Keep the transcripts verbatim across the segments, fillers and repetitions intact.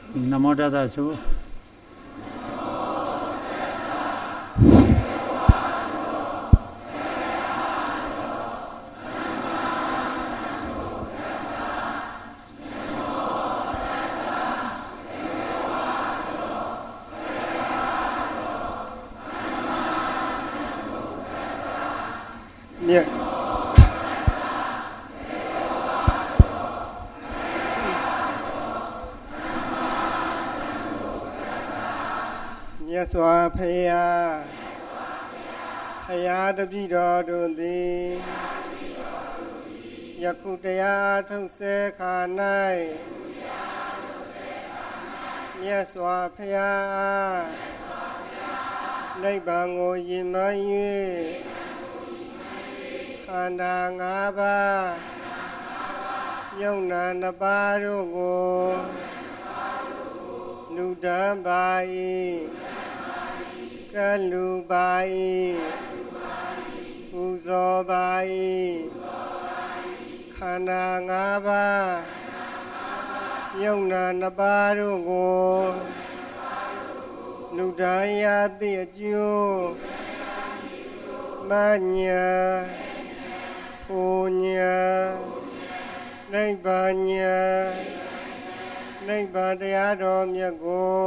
နမောတတဆိုမြတ်မြတ်စွာဘုရားဘုရားတပည့်တော်တို့သည်ယခုတရားထုတ်ဆဲခါ၌မြတ်စွာဘုရားနိဗ္ဗာန်ကိုရည်မှန်း၍ခန္ဓာ၅ပါးယုံနာနှစ်ပါးတို့ကိုလူတန်းပါ၏ကလူပါ၏ပူဇော်ပါ၏ခန္ဓာ၅ပါးယုံနာနှစ်ပါးတို့ကိုလူတန်းရသည့်အကျိုးမညာပူညာနိဗ္ဗာန်ညာနိဗ္ဗာန်တရားတော်မြတ်ကို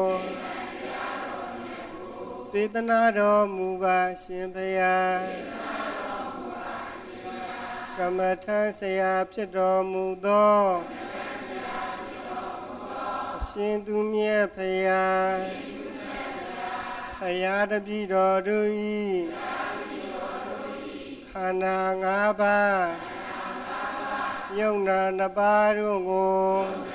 သေသနာတော်မူပါရှင်ဘုရားကမ္မထဆရာဖြစ်တော်မူသောအရှင်သူမြတ်ဘုရားဘုရားတပည့်တော်တို့၏ခန္ဓာ၅ပါးယုံနာနှစ်ပါးတို့ကို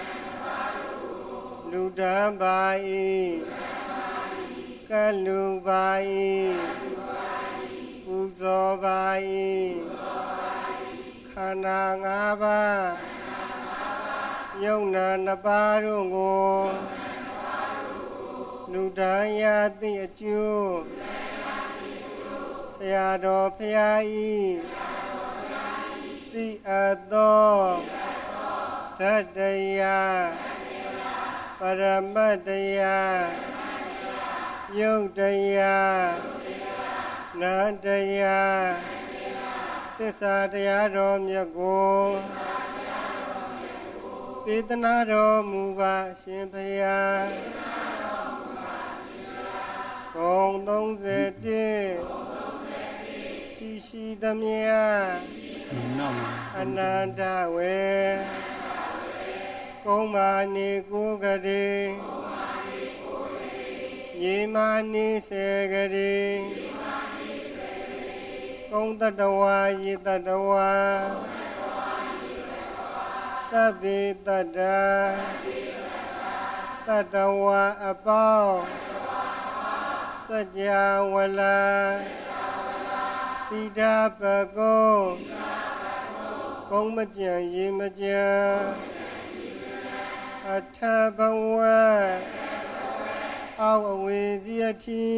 လူတန်းပါ၏ကလူပါ၏ပူဇော်ပါ၏ခန္ဓာ၅ပါးယုံနာနှစ်ပါးတို့ကိုလူတန်းရသည့်အကျိုးဆရာတော်ဘုရား၏သိအပ်သောဓာတ်တရားပရမတ်တရားယုတ်တရားနန္တရားသစ္စာတရားတော်မြတ်ကိုသေသနာတော်မူပါရှင်ဘုရားဂုံသုံးဆယ်တစ်ရှိရှိသမျှအနန္တဝေကုံမာနေကိုကရေယေမာနေစေကရေကုံတတဝါယေတတဝါသဗ္ဗေတတ္တာတတဝါအပေါင်းစัจ java လာတိဒပကုံကုံမကြံရေမကြံအထဘဝအောက်အဝေစီအထိ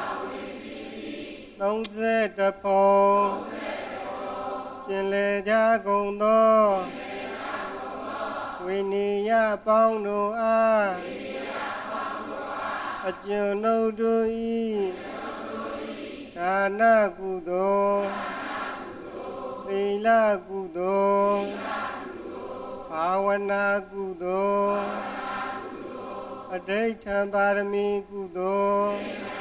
သုံးဆယ်တပုံကျင်လေကြကုန်သောဝိနည်းယပေါင်းတို့အားအကျွန်ုပ်တို့၏ဒါနကုသိုလ်သီလကုသိုလ်ဘာဝနာကုသိုလ်အဋိဋ္ဌံပါရမီကုသိုလ်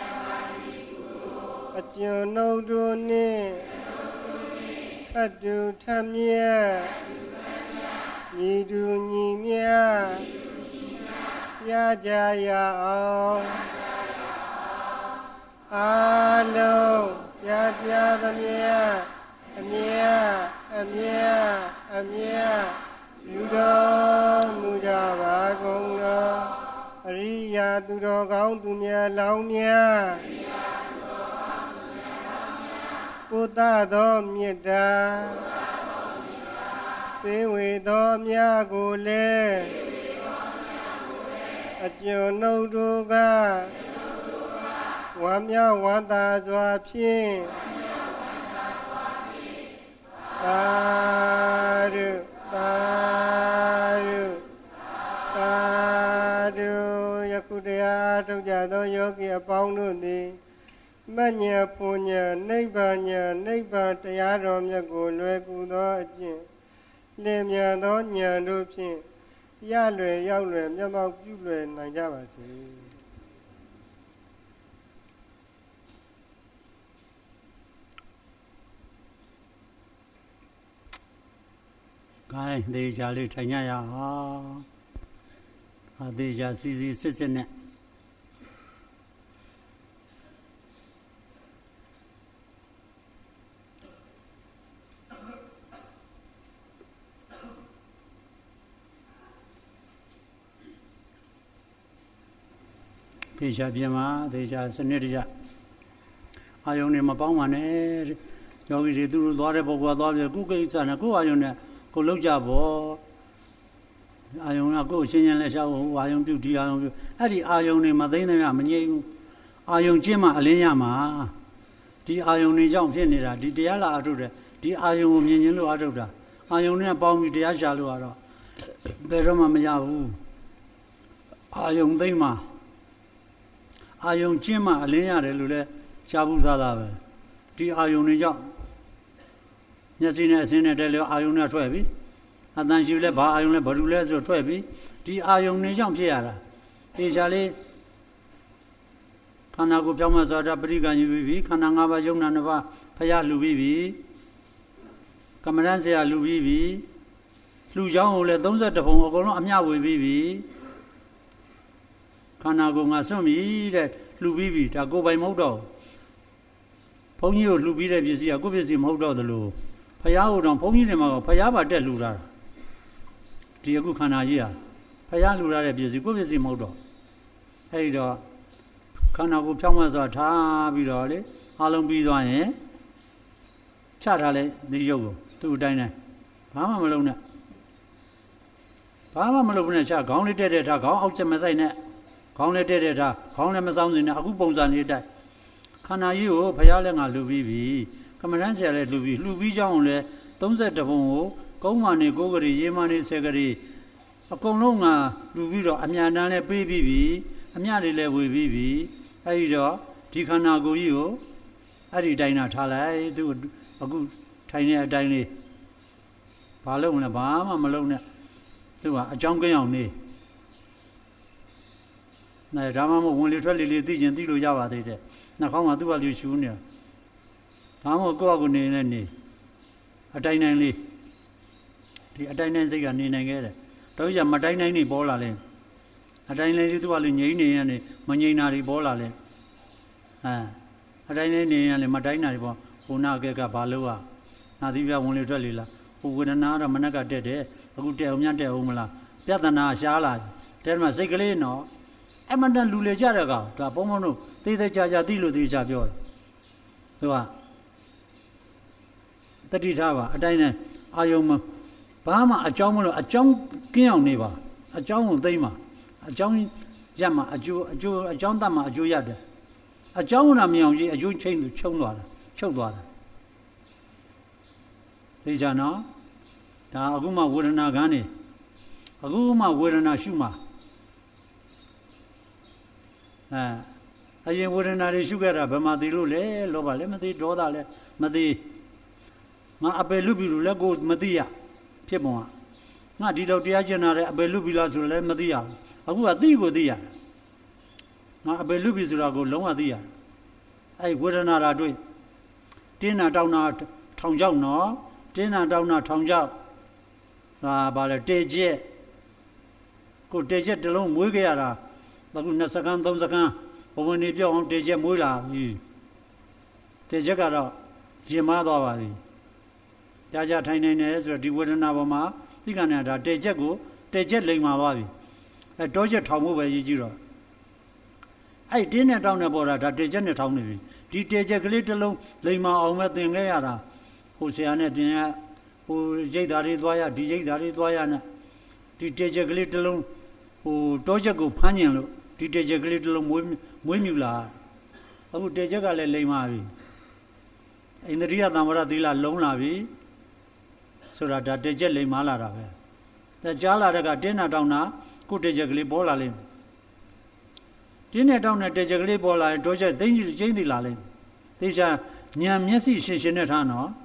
အကျွန်ုပ်တို့နှင့်ထပ်တူထပ်မြတ်ညီတူညီမြတ်ရကြရအောင်အားလုံးကြားကြားသမျှအမြတ်အမြတ်အမြတ်ယူတော်မူကြပါကုန်သောအရိယာသူတော်ကောင်းသူမြတ်လောင်းမြတ်ပုသသောမေတ္တာပေးဝေသောမြတ်ကိုလည်းအကျွန်ုပ်တို့ကဝမ်းမြောက်ဝမ်းသာစွာဖြင့်သာဓုသာဓုသာဓုခုတရားအားထုတ်ကြသောယောဂီအပေါင်းတို့သည်မဉ္ဇဉ်ပူဉ္ဇဉ်နိဗ္ဗာန်ဉာဏ်နိဗ္ဗာန်တရားတော်မြတ်ကိုလွယ်ကူသောအကျင့်လင်းမြန်သောဉာဏ်တို့ဖြင့်ရလွယ်ရောက်လွယ်မျက်မှောက်ပြုလွယ်နိုင်ကြပါစေခိုင်းသေးချာလေးထိုင်ကြရအောင်အသေးချာစီစီစစ်စစ်နဲ့သေချာပြင်မှာသေချာစနစ်တကျအာယုန်တွေမပေါင်းပါနဲ့ယောဂီတွေသူတို့သွားတဲ့ပုဂ္ဂိုလ်ကသွားပြီးကိုယ်ကိစ္စနဲ့ကိုယ်အာယုန်နဲ့ကိုယ်လောက်ကြပေါ့အာယုန်ကကိုယ်ရှင်းရှင်းလဲရှောက်ဟိုအာယုန်ပြုဒီအာယုန်ပြုအဲ့ဒီအာယုန်တွေမသိသိမမငြိမ့်ဘူးအာယုန်ကျင့်မှအလင်းရမှာဒီအာယုန်တွေကြောင့်ဖြစ်နေတာဒီတရားလာအထုတ်တယ်ဒီအာယုန်ကိုမြင်ချင်းလို့အထုတ်တာအာယုန်နဲ့ပေါင်းပြီးတရားရှာလို့ကတော့ဘယ်တော့မှမရဘူးအာယုန်သိမှအာယုံကျင့်မှအလင်းရတယ်လို့လဲရှားဘူးသားသားပဲဒီအာယုံတွေကြောင့်မျက်စိနဲ့အစင်းနဲ့တဲလဲအာယုံနဲ့ထွက်ပြီအတန်ရှိလဲဘာအာယုံလဲဘာလို့လဲဆိုတော့ထွက်ပြီဒီအာယုံတွေကြောင့်ဖြစ်ရတာတေချာလေးခန္ဓာကိုယ်ပြောင်းမှဆိုတာပရိက္ခဏယူပြီးပြီခန္ဓာ၅ပါးယုံနာနှစ်ပါးဖယားလှူပြီးပြီကမ္မရန်ဆရာလှူပြီးပြီလှူချောင်းကိုလည်းသုံး၁၁ဘုံအကုန်လုံးအမျှဝေပြီးပြီခန္ဓာကိုယ်ငါစွန့်ပြီတဲ့လှူပြီးပြီဒါကိုယ်ပိုင်မဟုတ်တော့ဘုန်းကြီးကိုလှူပြီးတဲ့ပစ္စည်းကကိုယ်ပစ္စည်းမဟုတ်တော့သလိုဖယားကိုတော့ဘုန်းကြီးတွေမှာဖယားပါတက်လှူတာဒီအခုခန္ဓာကြီးဟာဖယားလှူရတဲ့ပစ္စည်းကိုယ်ပစ္စည်းမဟုတ်တော့အဲဒီတော့ခန္ဓာကိုယ်ဖြောင်းမှဆိုတာထားပြီးတော့လေအလုံးပြီးသွားရင်ချထားလိုက်ဒီရုပ်ကိုသူ့အတိုင်းနဲ့ဘာမှမလုပ်နဲ့ဘာမှမလုပ်ဘူးနဲ့ချခေါင်းလေးတက်တဲ့ထားခေါင်းအောက်ချက်မဆိုင်နဲ့ခေါင်းလည်းတဲ့တဲ့ထားခေါင်းလည်းမဆောင်စင်နဲ့အခုပုံစံလေးတိုက်ခန္ဓာကြီးကိုဘုရားလည်းငါလှူပြီးပြီကမ္မဋ္ဌာန်းဆရာလည်းလှူပြီးလှူပြီးကြောင်းလည်းသုံး၁၁ဘုံကိုကုန်းမာနေကိုးကလေးရေးမနေဆယ်ကလေးအကုန်လုံးငါလှူပြီးတော့အမြန်တန်းလည်းပေးပြီးပြီအမြတွေလည်းဝေပြီးပြီအဲဒီတော့ဒီခန္ဓာကိုယ်ကြီးကိုအဲ့ဒီတိုင်းနာထားလိုက်သူအခုထိုင်နေတဲ့အတိုင်းလေးဘာလုပ်လဲဘာမှမလုပ်နဲ့သူကအကြောင်းကင်းအောင်နေနိုင်ဒါမှမဟုတ်ဝင်လေထွက်လေလေးသိကျင်သိလို့ရပါသေးတယ်နှာခေါင်းကသူ့ဘာလို့ရှူးနေတာဒါမှမဟုတ်ကိုယ့်အကူနေနေနေအတိုင်းတိုင်းလေးဒီအတိုင်းတိုင်းစိတ်ကနေနိုင်ခဲ့တယ်တော့ကြမတိုင်းတိုင်းနေပေါ်လာလဲအတိုင်းတိုင်းလေးသူ့ဘာလို့ငြိမ့်နေရနေမငြိမ့်တာတွေပေါ်လာလဲအဲအတိုင်းတိုင်းနေရလေမတိုင်းတာတွေပေါ်ဘုနာကဲကဘာလို့อ่ะနာသီးပြဝင်လေထွက်လေလားဟိုဝေဒနာကတော့မနက်ကတက်တယ်အခုတက်အောင်များတက်အောင်မလားပြဿနာရှားလာတဲ့မှာစိတ်ကလေးနော်အမှန်တန်လူလေကြတဲ့ကောင်ဒါဘုံဘုံတို့သိသိကြကြသိလို့သိကြပြောတယ်သူကတတိထားပါအတိုင်းနဲ့အာယုံမဘာမှအကြောင်းမလို့အကြောင်းကင်းအောင်နေပါအကြောင်းကိုသိမ့်ပါအကြောင်းရမှာအကျိုးအကျိုးအကြောင်းတတ်မှာအကျိုးရတယ်အကြောင်းကမြင်အောင်ကြီးအကျိုးချင်းသူချုံသွားတာချုပ်သွားတာသိကြနော်ဒါအခုမှဝေဒနာကန်းနေအခုမှဝေဒနာရှုမှာအဲအရင်ဝေဒနာတွေရှုခဲ့တာဘယ်မှာသိလို့လဲလောဘလည်းမသိဒေါသလည်းမသိငါအပယ်လွတ်ပြီလို့လည်းကိုမသိရဖြစ်ပုံကငါဒီတော့တရားကျင့်တာလည်းအပယ်လွတ်ပြီလားဆိုလည်းမသိရဘူးအခုကသိကိုသိရတာငါအပယ်လွတ်ပြီဆိုတာကိုလုံးဝသိရအဲဝေဒနာဓာတ်တွေ့တင်းနာတောင်းနာထောင်ချောက်နော်တင်းနာတောင်းနာထောင်ချောက်ဒါဘာလဲတေကျက်ကိုတေကျက်တလုံးမွေးခဲ့ရတာအခုနှစ်စက္ကန့်သုံးစက္ကန့်ဘဝင်နေပြောအောင်တေကျက်မွေးလာပြီတေကျက်ကတော့ရင်မသွားပါပြီကြာကြာထိုင်နေတယ်ဆိုတော့ဒီဝေဒနာပေါ်မှာသိက္ခာနဲ့ဒါတေကျက်ကိုတေကျက်လိမ်မာသွားပြီအဲတောကျက်ထောင်ဖို့ပဲရည်ကြည့်တော့အဲ့တင်းနဲ့တောင်းနဲ့ပေါ်တာဒါတေကျက်နဲ့ထောင်နေပြီဒီတေကျက်ကလေးတစ်လုံးလိမ်မာအောင်ပဲသင်ခဲ့ရတာဟိုဆရာနဲ့တင်ရဟိုရိတ်ဓာတ်တွေသွားရဒီရိတ်ဓာတ်တွေသွားရနဲ့ဒီတေကျက်ကလေးတစ်လုံးဟိုတောကျက်ကိုဖမ်းညင်လို့ဒီတေကျက်ကလေးတစ်လုံးမွေးမွေးမြူလာအခုတေကျက်ကလည်းလိမ်မာပြီအိန္ဒြိယသံဝရသီလလုံးလာပြီဆိုတာဒါတေကျက်လိမ်မာလာတာပဲဒါကြားလာတဲ့ကတင်းနာတောင်းတာကိုတေကျက်ကလေးပေါ်လာလိမ့်မယ်တင်းနဲ့တောင်းနဲ့တေချက်ကလေးပေါ်လာရင်တောချက်သိမ့်ကြီးကျင်းသေးလာလိမ့်သေချာညံမျက်စိရှင်ရှင်နဲ့ထားနော်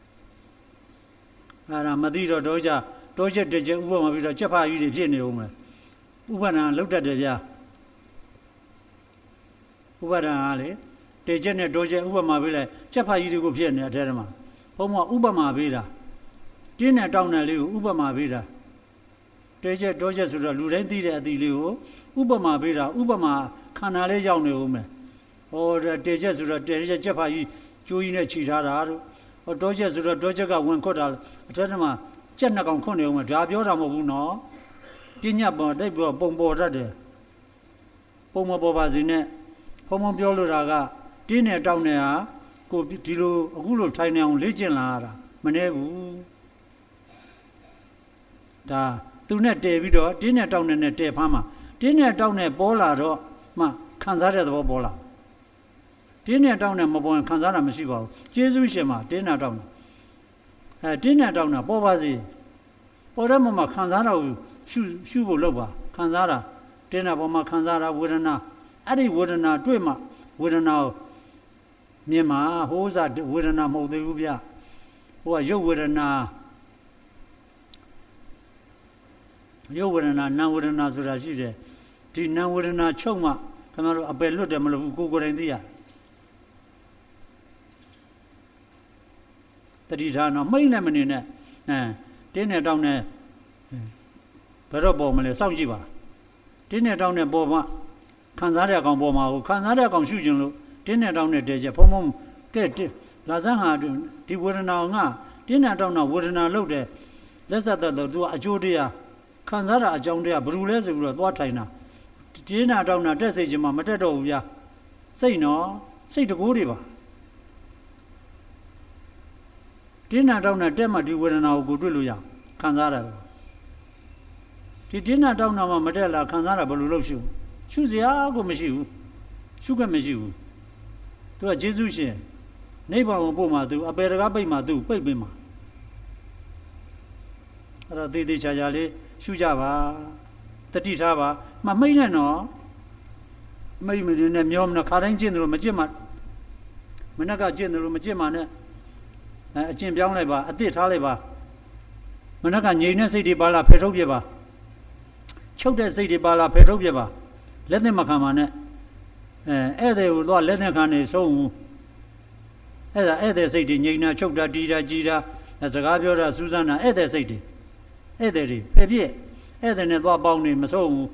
အဲ့ဒါမသိတော့တောချက်တောချက်တေချက်ဥပမာပြီးတော့ချက်ဖာကြီးတွေဖြစ်နေဦးမယ်ဥပဒနာလောက်တတ်တယ်ဗျာဥပဒနာလေတေချက်နဲ့တောချက်ဥပမာပြီးလဲချက်ဖာကြီးတွေကိုဖြစ်နေတဲ့အထဲမှာဘုံကဥပမာပေးတာတင်းနဲ့တောင်းနဲ့လေးကိုဥပမာပေးတာတေချက်တောချက်ဆိုတော့လူတိုင်းသိတဲ့အသီလေးကိုဥပမာပေးတာဥပမာခန္ဓာလေးရောက်နေဦးမယ်ဟောတေချက်ဆိုတော့တေချက်ချက်ဖာကြီးကျိုးကြီးနဲ့ခြိထားတာတို့ဟောတောချက်ဆိုတော့တောချက်ကဝင်ခွတ်တာအထက်မှာကြက်နှစ်ကောင်ခွတ်နေဦးမယ်ဒါပြောတာမဟုတ်ဘူးနော်ပညာပေါ်တိတ်ပေါ်ပုံပေါ်တတ်တယ်ပုံမပေါ်ပါစေနဲ့ဖုံဖုံပြောလို့တာကတင်းနဲ့တောင်းနဲ့ဟာကိုဒီလိုအခုလိုထိုင်နေအောင်လေ့ကျင့်လာရတာမနှဲဘူးဒါသူနဲ့တည်ပြီးတော့တင်းနဲ့တောင်းနဲ့တည်ဖမ်းမှာတင်းနဲ့တောင်းနဲ့ပေါ်လာတော့မှခံစားတဲ့သဘောပေါ်လာတင်းနဲ့တောင်းနဲ့မပေါ်ရင်ခံစားတာမရှိပါဘူးကျေးဇူးရှင်မှာတင်းနဲ့တောင်းအဲတင်းနဲ့တောင်းတာပေါ်ပါစေပေါ်တဲ့မှာခံစားတာကိုရှုရှုဖို့လုပ်ပါခံစားတာတင်းနဲ့ပေါ်မှာခံစားတာဝေဒနာအဲ့ဒီဝေဒနာတွေ့မှဝေဒနာကိုမြင်မှာဟိုးစားဝေဒနာမဟုတ်သေးဘူးဗျဟိုကရုပ်ဝေဒနာရုပ်ဝေဒနာနာဝေဒနာဆိုတာရှိတယ်ဒီနာဝေဒနာချုပ်မှခင်ဗျားတို့အပယ်လွတ်တယ်မလို့ဘူးကိုကိုယ်တိုင်သိရတတိထားတော့မိတ်နဲ့မနေနဲ့အဲတင်းနဲ့တောင်းနဲ့ဘယ်တော့ပေါ်မလဲစောင့်ကြည့်ပါတင်းနဲ့တောင်းနဲ့ပေါ်မှခံစားတဲ့ကောင်ပေါ်မှာကိုခံစားတဲ့ကောင်ရှုကျင်လို့တင်းနဲ့တောင်းနဲ့တဲချက်ဖုံဖုံကဲလာစမ်းဟာဒီဝေဒနာကတင်းနဲ့တောင်းတာဝေဒနာလို့တယ်လက်ဆက်သက်တော့သူကအကျိုးတရားခံစားတာအကြောင်းတရားဘယ်လိုလဲဆိုပြီးတော့သွားထိုင်တာတင်းနဲ့တောင်းတာတက်စိတ်ချင်းမှမတက်တော့ဘူးဗျာစိတ်နော်စိတ်တကိုးတွေပါတင်းနဲ့တောင်းနဲ့တက်မှဒီဝေဒနာကိုကိုတွေ့လို့ရခံစားရတယ်ဒီတင်းနဲ့တောင်းတာမှမတက်လာခံစားတာဘယ်လိုလုပ်ရှုရှုစရာကိုမရှိဘူးရှုခွင့်မရှိဘူးသူကယေရှုရှင်နိဗ္ဗာန်ကိုပို့မှာသူအပေတကားပိတ်မှာသူပိတ်ပေးမှာအဲ့တော့သေသေးချာချာလေးရှုကြပါတတိထားပါမမိတ်နဲ့နော်မိတ်မနေနဲ့မျောမနဲ့ခါတိုင်းကျင့်တယ်လို့မကျင့်မှာမနေ့ကကျင့်တယ်လို့မကျင့်မှာနဲ့အဲအကျင့်ပြောင်းလိုက်ပါအသစ်ထားလိုက်ပါမနေ့ကငြိမ်တဲ့စိတ်တွေပါလာဖယ်ထုတ်ပြပါချုပ်တဲ့စိတ်တွေပါလာဖယ်ထုတ်ပြပါလက်နဲ့မခံပါနဲ့အဲဧည့်သည်ကိုသွားလက်နဲ့ခံနေဆုံးအဲ့ဒါဧည့်သည်စိတ်တွေငြိမ်တာချုပ်တာတီးတာကြီးတာစကားပြောတာစူးစမ်းတာဧည့်သည်စိတ်တွေဧည့်သည်တွေဖယ်ပြည့်ဧည့်သည်နဲ့သွားပေါင်းနေမဆုံးဘူး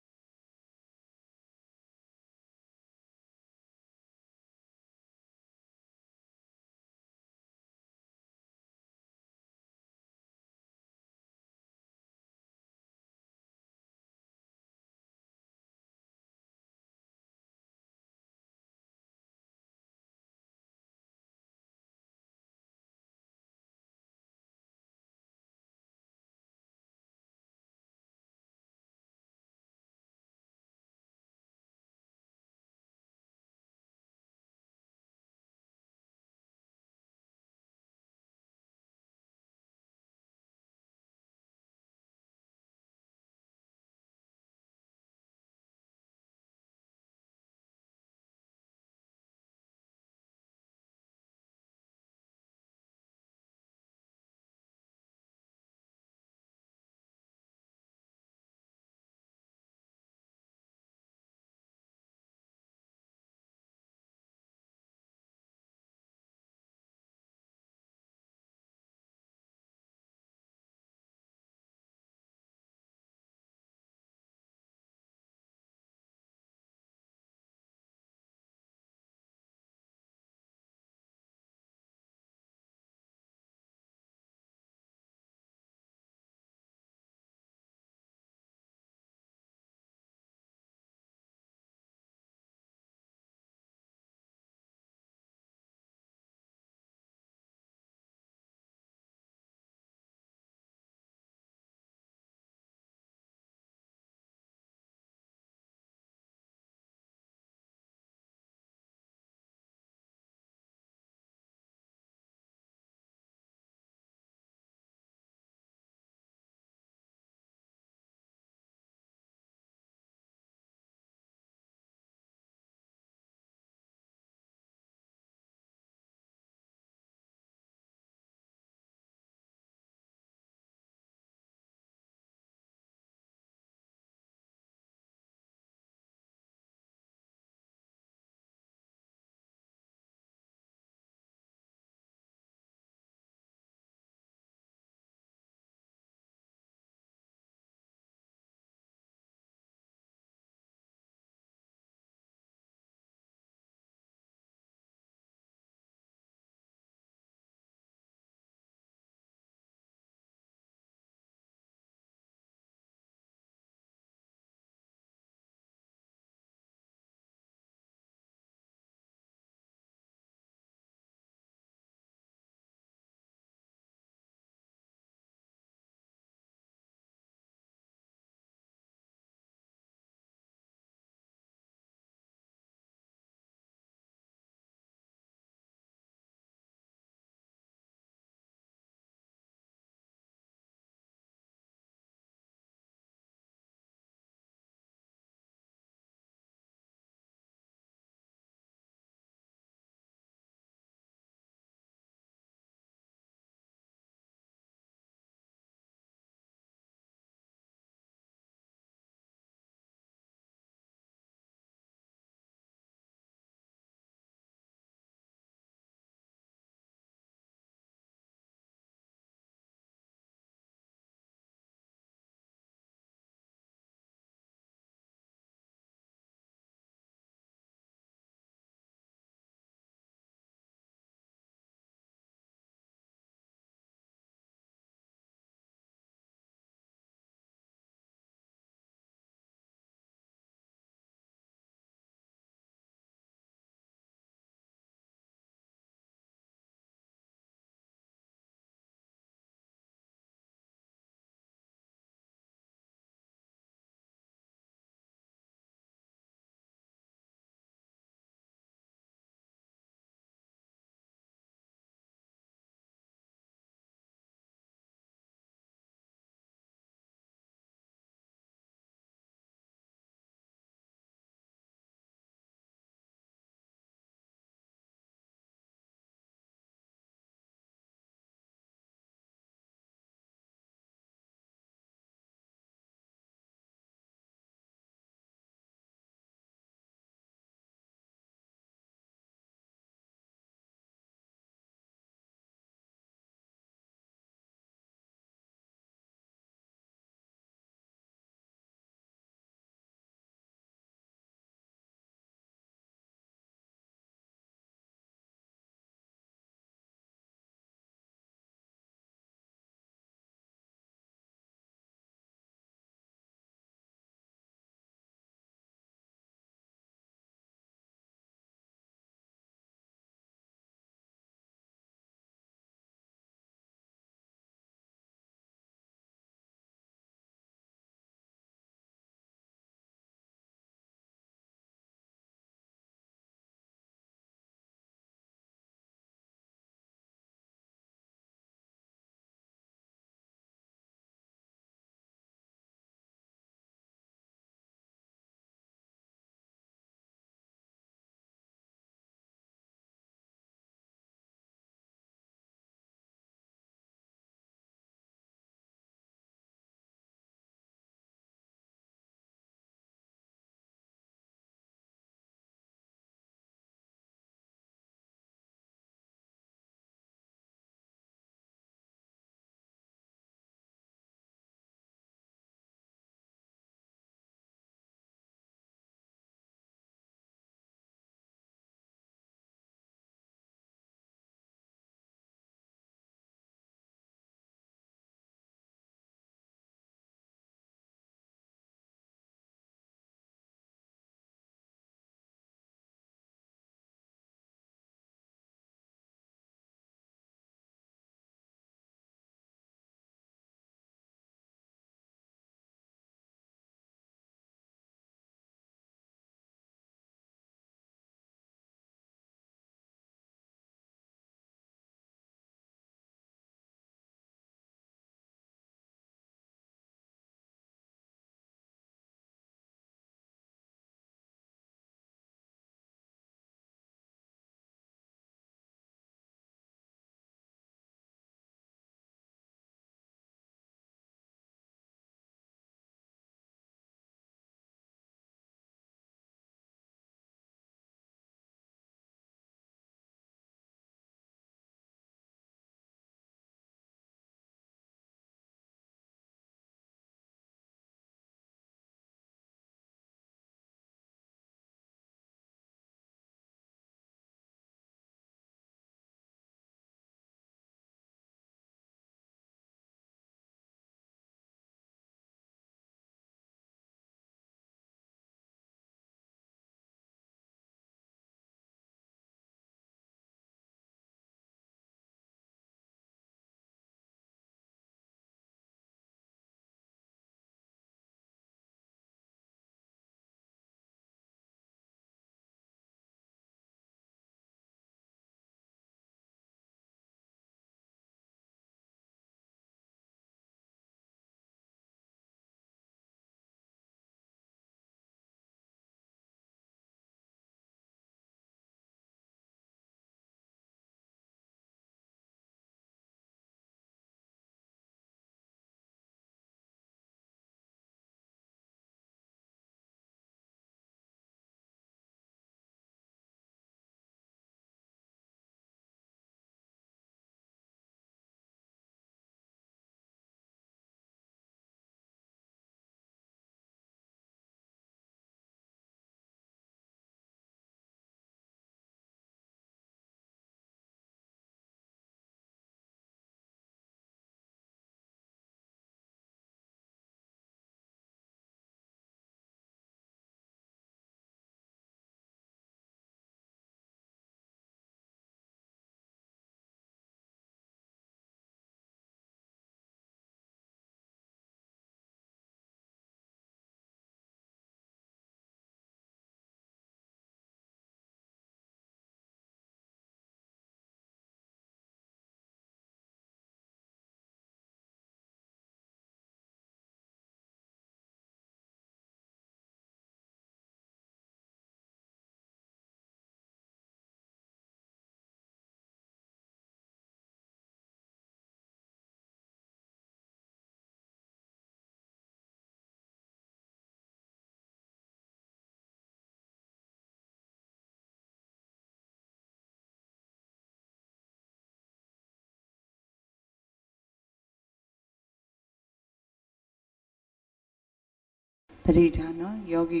တိထားနော်ယောဂီ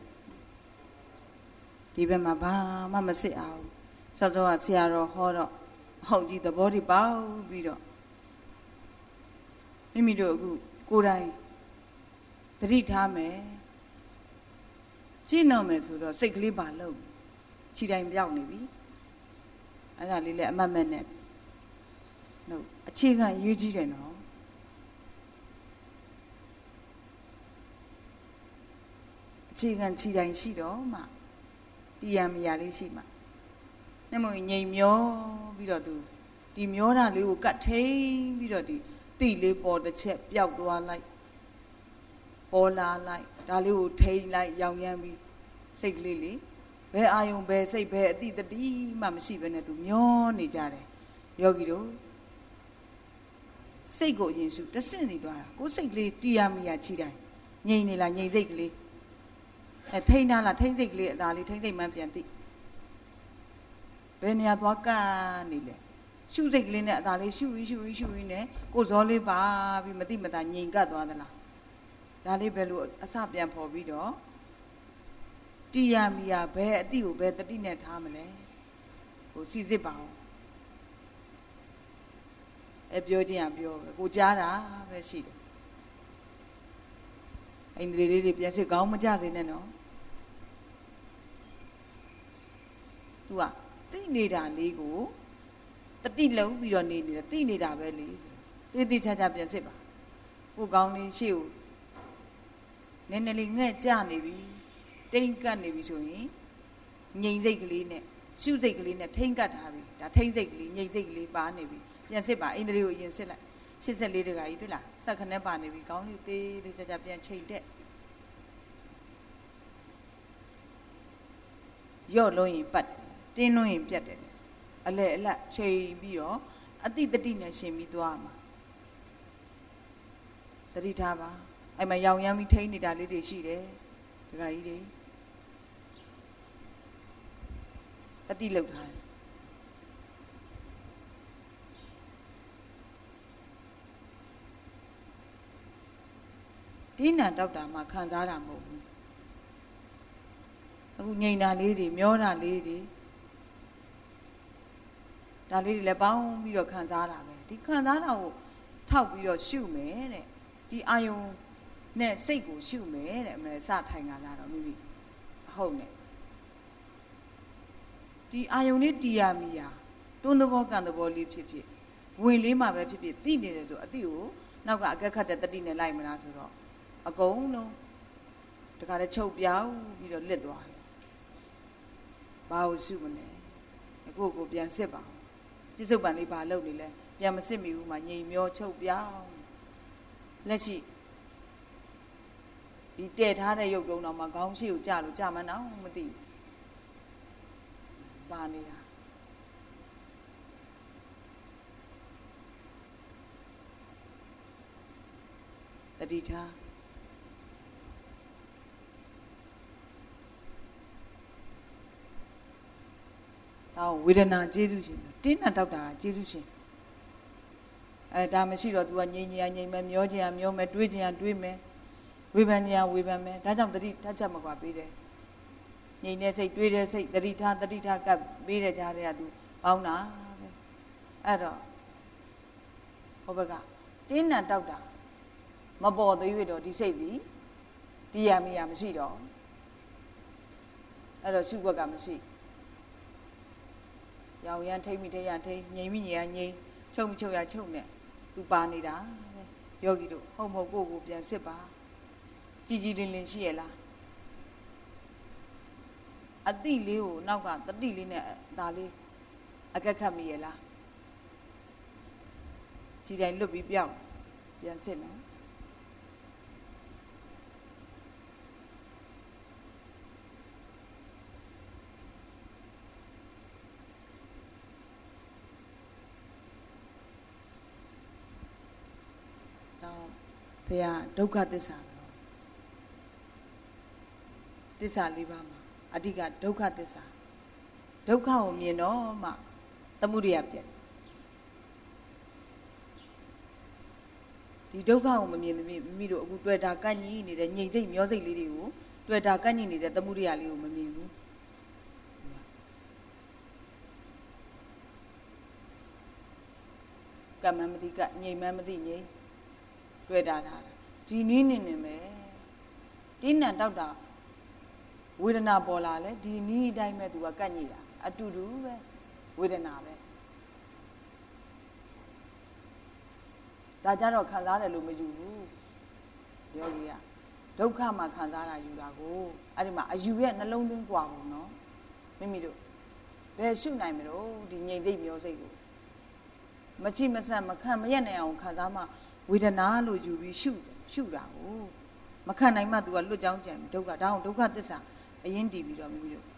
ဒီဘက်မှာဘာမှမစစ်အောင်စောစောကဆရာတော်ဟောတော့ဟုတ်ကြီးသဘောတည်းပေါက်ပြီးတော့မိမိတို့အခုကိုယ်တိုင်သတိထားမယ်ကြည့်တော့မယ်ဆိုတော့စိတ်ကလေးပါလို့ခြေတိုင်းပြောက်နေပြီအဲ့ဒါလေးလည်းအမတ်မဲ့နဲ့နော်အခြေခံရေးကြည့်တယ်နော်အခြေခံခြေတိုင်းရှိတော့မှတရားမရလေးရှိမှနဲ့မို့ငြိမ်မျောပြီးတော့သူဒီမျောတာလေးကိုကတ်ထိန်ပြီးတော့ဒီတိလေးပေါ်တစ်ချက်ပျောက်သွားလိုက်ပေါ်လာလိုက်ဒါလေးကိုထိန်လိုက်ရောင်ရမ်းပြီးစိတ်ကလေးလေးဘယ်အာယုံဘယ်စိတ်ဘယ်အတိတတိမှမရှိဘဲနဲ့သူမျောနေကြတယ်ယောဂီတို့စိတ်ကိုအရင်စုတဆင့်စီသွားတာကိုယ်စိတ်ကလေးတရားမရချီတိုင်းငြိမ်နေလားငြိမ်စိတ်ကလေးအဲထိန်းထားလားထိန်းစိတ်ကလေးအသာလေးထိန်းစိတ်မှန်းပြန်သိဘယ်နေရာသွားကနေလဲရှုစိတ်ကလေးနဲ့အသာလေးရှုရှုရှုရင်းနဲ့ကိုယ်ဇောလေးပါပြီးမသိမသာငြိမ်ကပ်သွားသလားဒါလေးပဲလို့အစပြန်ဖော်ပြီးတော့တရားမီယာဘယ်အတိကိုဘယ်တတိနဲ့ထားမလဲဟိုစီစစ်ပါအောင်အဲပြောချင်းကပြောပဲကိုကြားတာပဲရှိတယ်အိန္ဒြေလေးတွေပြန်စစ်ကောင်းမကြစေနဲ့နော်သူကသိနေတာလေးကိုတတိလုံးပြီးတော့နေနေတယ်သိနေတာပဲလေဆိုတေးသေးချာချာပြန်စစ်ပါကိုကောင်းလေးရှေ့ကိုနည်းနည်းလေးငှက်ကြနေပြီတိမ်ကတ်နေပြီဆိုရင်ငြိမ်စိတ်ကလေးနဲ့ရှုစိတ်ကလေးနဲ့ထိမ့်ကတ်ထားပြီဒါထိမ့်စိတ်ကလေးငြိမ်စိတ်ကလေးပါနေပြီပြန်စစ်ပါအိန္ဒြေကိုအရင်စစ်လိုက်ရှစ်ဆယ့်လေးတခါကြီးတွေ့လားစက်ခနဲ့ပါနေပြီကောင်းလေးသေးသေးချာချာပြန်ချိန်တက်ရော့လုံးရင်ပတ်တင်းလုံးရင်ပြတ်တယ်အလဲအလတ်ချိန်ပြီးတော့အတိတတိနဲ့ရှင်ပြီးသွားမှာတတိထားပါအဲ့မှာရောင်ရမ်းပြီးထိန်းနေတာလေးတွေရှိတယ်ဒကာကြီးတွေတတိလောက်ထားတယ်ဒီနာတောက်တာမှခံစားတာမဟုတ်ဘူးအခုငိန်တာလေးတွေမျောတာလေးတွေဒါလေးတွေလည်းပေါင်းပြီးတော့ခံစားတာပဲဒီခံစားတာကိုထောက်ပြီးတော့ရှုမယ်တဲ့ဒီအာယုံနဲ့စိတ်ကိုရှုမယ်တဲ့အမေစထိုင်ခံစားတော့မိမိဟုတ်နဲ့ဒီအာယုံလေးတရားမီယာတွန်းသဘောကံသဘောလေးဖြစ်ဖြစ်ဝင်လေးမှာပဲဖြစ်ဖြစ်သိနေတယ်ဆိုအတိကိုနောက်ကအကက်ခတ်တဲ့တတိနဲ့လိုက်မလားဆိုတော့အကုန်လုံးတခါတည်းချုပ်ပြောင်းပြီးတော့လစ်သွားတယ်ဘာလို့ရှုမလဲအခုကိုပြန်စစ်ပါပြစ္ဆုတ်ပံလေးဘာလုပ်နေလဲပြန်မစစ်မိဘူးမှငြိမ်မျောချုပ်ပြောင်းလက်ရှိဒီတဲ့ထားတဲ့ရုပ်တုံးတော့မှခေါင်းရှိကိုကြာလို့ကြာမှန်းတော့မသိဘူးပါနေတာတတိထားတော့ဝေဒနာကျေးဇူးရှင်တင်းနဲ့တောက်တာကျေးဇူးရှင်အဲဒါမရှိတော့ तू ကငြိမ်ငြိမ်ငြိမ်မယ်မျောခြင်းမျောမယ်တွေးခြင်းတွေးမယ်ဝေဖန်ခြင်းဝေဖန်မယ်ဒါကြောင့်တတိထချက်မကွာပေးတယ်ငြိမ်တဲ့စိတ်တွေးတဲ့စိတ်တတိထားတတိထားကပ်ပေးတဲ့ကြားတွေက तू ပေါင်းတာပဲအဲ့တော့ဟိုဘက်ကတင်းနဲ့တောက်တာမပေါ်သေးရတော့ဒီစိတ်ဒီတရားမရမရှိတော့အဲ့တော့ရှုဘက်ကမရှိရောင်ရမ်းထိမ့်မိထိရထိမ့်ငြိမ်မိငြိမ်ငြိမ်ချုပ်မိချုပ်ရချုပ်နဲ့သူပါနေတာယောဂီတို့ဟုတ်မဟုတ်ကိုကိုပြန်စစ်ပါကြည်ကြည်လင်လင်ရှိရလားအတိလေးကိုနောက်ကတတိလေးနဲ့ဒါလေးအကက်ခတ်မိရလားခြေတိုင်းလွတ်ပြီးပြောက်ပြန်စစ်နော်ဘုရားဒုက္ခသစ္စာသစ္စာလေးပါးမှာအဓိကဒုက္ခသစ္စာဒုက္ခကိုမြင်တော့မှသမုဒယပြတ်ဒီဒီဒုက္ခကိုမမြင်သမီးမိမိတို့အခုတွေ့တာကန့်ညီနေတဲ့ငြိမ်စိတ်မျောစိတ်လေးတွေကိုတွေ့တာကန့်ညီနေတဲ့သမုဒိယလေးကိုမမြင်ဘူးကမ္မမတိကငြိမ်မှမသိငြိမ်တွေ့တာတာဒီနည်းနဲ့နေမယ်ဒီနံတောက်တာဝေဒနာပေါ်လာလဲဒီနည်းအတိုင်းပဲသူကကန့်ညီတာအတူတူပဲဝေဒနာပဲဒါကြတော့ခံစားတယ်လို့မယူဘူးယောဂီကဒုက္ခမှခံစားတာယူတာကိုအဲ့ဒီမှာအယူရဲ့နှလုံးသွင်းกว่าဘူးနော်မိမိတို့ဘယ်ရှုနိုင်မလို့ဒီငြိမ်စိတ်မျောစိတ်ကိုမချိမဆက်မခံမရက်နိုင်အောင်ခံစားမှဝေဒနာလို့ယူပြီးရှုရှုတာကိုမခံနိုင်မှ तू ကလွတ်ကြောင်းကြံပြီးဒုက္ခဒါအောင်ဒုက္ခသစ္စာအရင်တည်ပြီးတော့မိမိတို့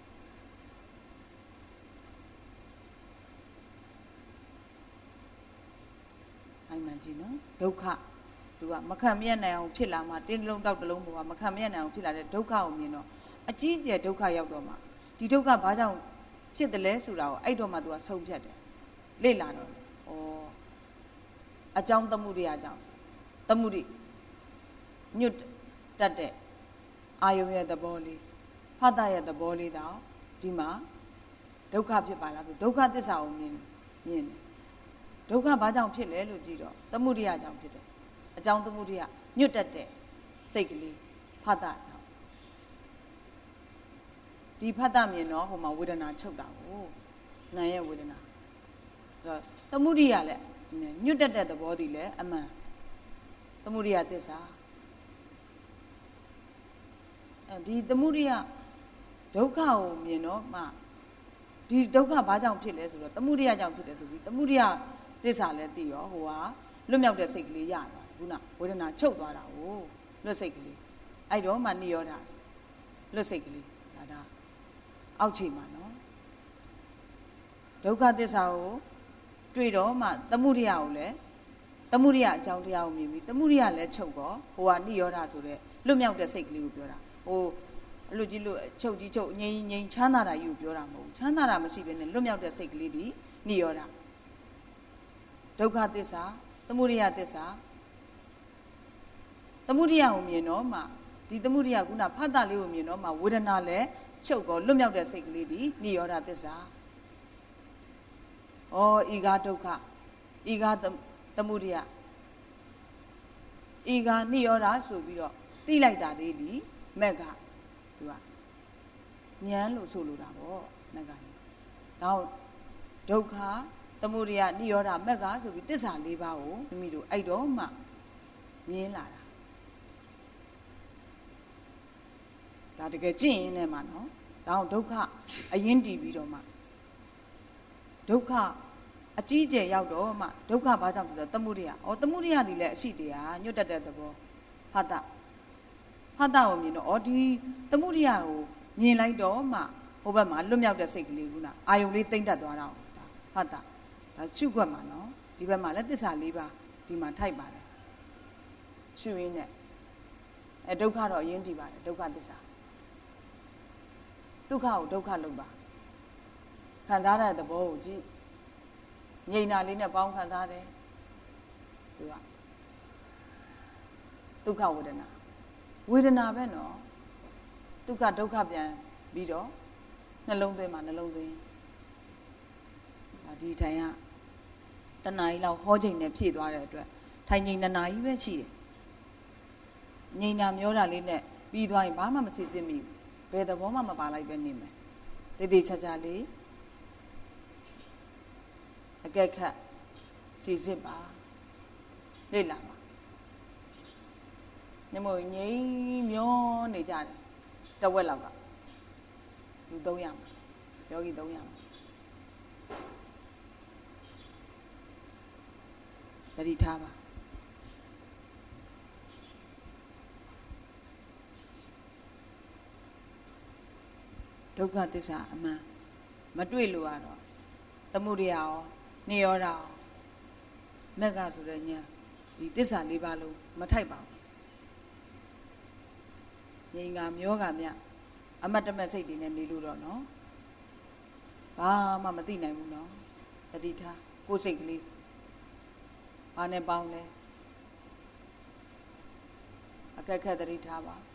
အိုင်မှန်ကြည့်နော်ဒုက္ခသူကမခံမရနိုင်အောင်ဖြစ်လာမှတင်းလုံးတောက်တလုံးပေါ်မှာမခံမရနိုင်အောင်ဖြစ်လာတဲ့ဒုက္ခကိုမြင်တော့အကြီးအကျယ်ဒုက္ခရောက်တော့မှဒီဒုက္ခဘာကြောင့်ဖြစ်တယ်လဲဆိုတာကိုအဲ့တော့မှ तू ကဆုံးဖြတ်တယ်လေ့လာတော့ဩအကြောင်းသမှုတရားကြောင့်သမှုရိညွတ်တတ်တဲ့အာယုံရဲ့သဘောလေးဖတ်တဲ့သဘောလေးတောင်ဒီမှာဒုက္ခဖြစ်ပါလားဆိုဒုက္ခသစ္စာကိုမြင်မြင်တယ်ဒုက္ခဘာကြောင့်ဖြစ်လဲလို့ကြည့်တော့သမှုရိယကြောင့်ဖြစ်တယ်အကြောင်းသမှုရိယညွတ်တတ်တဲ့စိတ်ကလေးဖတ်တာကြောင့်ဒီဖတ်တာမြင်တော့ဟိုမှာဝေဒနာချုပ်တာကိုနာရဲ့ဝေဒနာဆိုတော့သမှုရိယလည်းညွတ်တတ်တဲ့သဘောတည်လဲအမှန်သမှုရိယသစ္စာအဲဒီသမှုရိယဒုက္ခကိုမြင်တော့မှဒီဒုက္ခဘာကြောင့်ဖြစ်လဲဆိုတော့သမှုရိယကြောင့်ဖြစ်တယ်ဆိုပြီးသမှုရိယသစ္စာလည်းသိရောဟိုဟာလွတ်မြောက်တဲ့စိတ်ကလေးရသွားခုနဝေဒနာချုပ်သွားတာကိုလွတ်စိတ်ကလေးအဲ့တော့မှနိရောဓလွတ်စိတ်ကလေးဒါဒါအောက်ချိန်မှာနော်ဒုက္ခသစ္စာကိုတွေ့တော့မှသမှုရိယကိုလည်းသမှုရိယအကြောင်းတရားကိုမြင်ပြီးသမှုရိယလည်းချုပ်တော့ဟိုဟာနိရောဓဆိုတဲ့လွတ်မြောက်တဲ့စိတ်ကလေးကိုပြောတာဟိုအလို့ကြီးလို့ချုပ်ကြီးချုပ်ငြိမ်ငြိမ်ချမ်းသာတာယူပြောတာမဟုတ်ဘူးချမ်းသာတာမရှိဘဲနဲ့လွတ်မြောက်တဲ့စိတ်ကလေးဒီနိရောဓဒုက္ခသစ္စာသမုဒယသစ္စာသမုဒယကိုမြင်တော့မှဒီသမုဒယကုဏဖတ်တာလေးကိုမြင်တော့မှဝေဒနာလည်းချုပ်ကောလွတ်မြောက်တဲ့စိတ်ကလေးဒီနိရောဓသစ္စာဩဤကားဒုက္ခဤကားသမုဒယဤကားနိရောဓဆိုပြီးတော့သိလိုက်တာသေးဒီမက်ကသူကဉာဏ်လို့ဆိုလိုတာပေါ့မက်ကတော့ဒုက္ခသမုဒယနိရောဓမက်ကဆိုပြီးသစ္စာ၄ပါးကိုမိမိတို့အဲ့တော့မှမြင်လာတာဒါတကယ်ကြည့်ရင်လည်းမှနော်ဒါဒုက္ခအရင်တည်ပြီးတော့မှဒုက္ခအကြီးအကျယ်ရောက်တော့မှဒုက္ခဘာကြောင့်ဖြစ်လဲသမုဒယဩသမုဒယဒီလည်းအရှိတရားညွတ်တတ်တဲ့သဘောဖတ်တာဖတ်တာကိုမြင်တော့ဩဒီသမုဒယကိုမြင်လိုက်တော့မှဟိုဘက်မှာလွတ်မြောက်တဲ့စိတ်ကလေးကုနာအာယုံလေးသိမ့်တတ်သွားတာဖတ်တာဒါရှုခွက်မှာနော်ဒီဘက်မှာလည်းသစ္စာ၄ပါးဒီမှာထိုက်ပါတယ်ရှုရင်းနဲ့အဲဒုက္ခတော့အရင်တည်ပါတယ်ဒုက္ခသစ္စာဒုက္ခကိုဒုက္ခလို့ပါခံစားတဲ့သဘောကိုကြည့်ငြိမ်တာလေးနဲ့ပေါင်းခံစားတယ်သူကဒုက္ခဝေဒနာဝေဒနာပဲနော်ဒုက္ခဒုက္ခပြန်ပြီးတော့နှလုံးသွင်းမှာနှလုံးသွင်းဒါဒီထိုင်ကတဏှာကြီးလောက်ဟောချိန်နဲ့ဖြည့်သွားတဲ့အတွက်ထိုင်ချိန်တဏှာကြီးပဲရှိတယ်ငြိမ်တာမျောတာလေးနဲ့ပြီးသွားရင်ဘာမှမစစ်စစ်မိဘူးဘယ်သဘောမှမပါလိုက်ပဲနေမယ်တည်တည်ချာချာလေးအကက်ခတ်စီစစ်ပါလေ့လာပါညမို့ငြိမ်မျောနေကြတယ်တဝက်လောက်ကလူသုံးရမှာယောဂီသုံးရမှာသတိထားပါဒုက္ခသစ္စာအမှန်မတွေ့လို့ရတော့သမုဒယရောနိရောဓရောမက်ကဆိုတဲ့ညာဒီသစ္စာ၄ပါးလုံးမထိုက်ပါဘူးငြိမ်ကမျောကမြအမတ်တမတ်စိတ်တွေနဲ့နေလို့တော့နော်ဘာမှမသိနိုင်ဘူးနော်တတိထားကိုယ်စိတ်ကလေးဘာနဲ့ပေါင်းလဲအခက်အခဲသတိထားပါ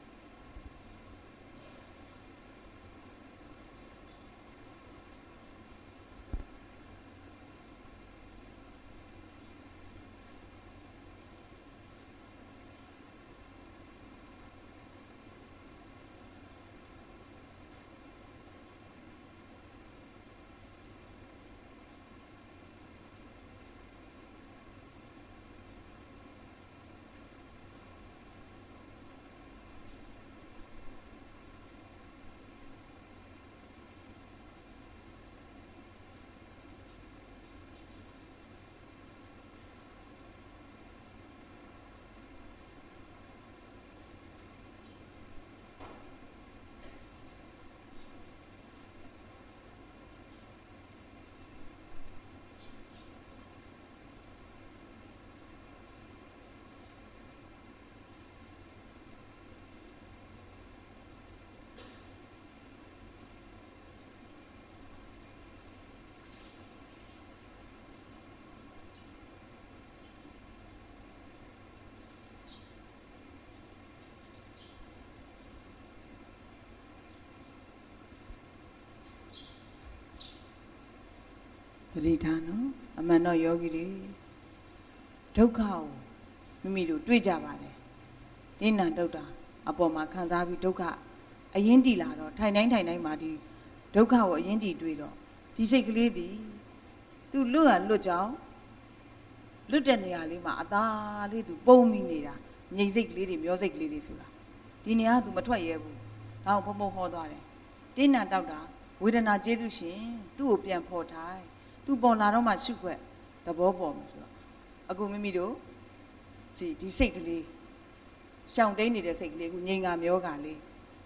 သတိထားနော်အမှန်တော့ယောဂီတွေဒုက္ခကိုမိမိတို့တွေ့ကြပါတယ်နိဏဒုက္ခအပေါ်မှာခံစားပြီးဒုက္ခအရင်တည်လာတော့ထိုင်တိုင်းထိုင်တိုင်းမှာဒီဒုက္ခကိုအရင်တည်တွေ့တော့ဒီစိတ်ကလေးသည်သူလွတ်ရလွတ်ကြောင်းလွတ်တဲ့နေရာလေးမှာအသာလေးသူပုံမိနေတာငြိမ်စိတ်ကလေးတွေမျောစိတ်ကလေးတွေဆိုတာဒီနေရာကသူမထွက်ရဲဘူးဒါကိုဘုံဘုံဟောသွားတယ်နိဏတောက်တာဝေဒနာကျေးဇူးရှင်သူ့ကိုပြန်ဖော်ထိုင်သူပေါ်လာတော့မှရှုွက်သဘောပေါ်မှာဆိုတော့အခုမိမိတို့ကြည်ဒီစိတ်ကလေးရှောင်တိန်နေတဲ့စိတ်ကလေးအခုငြိမ်ငါမျောကလေး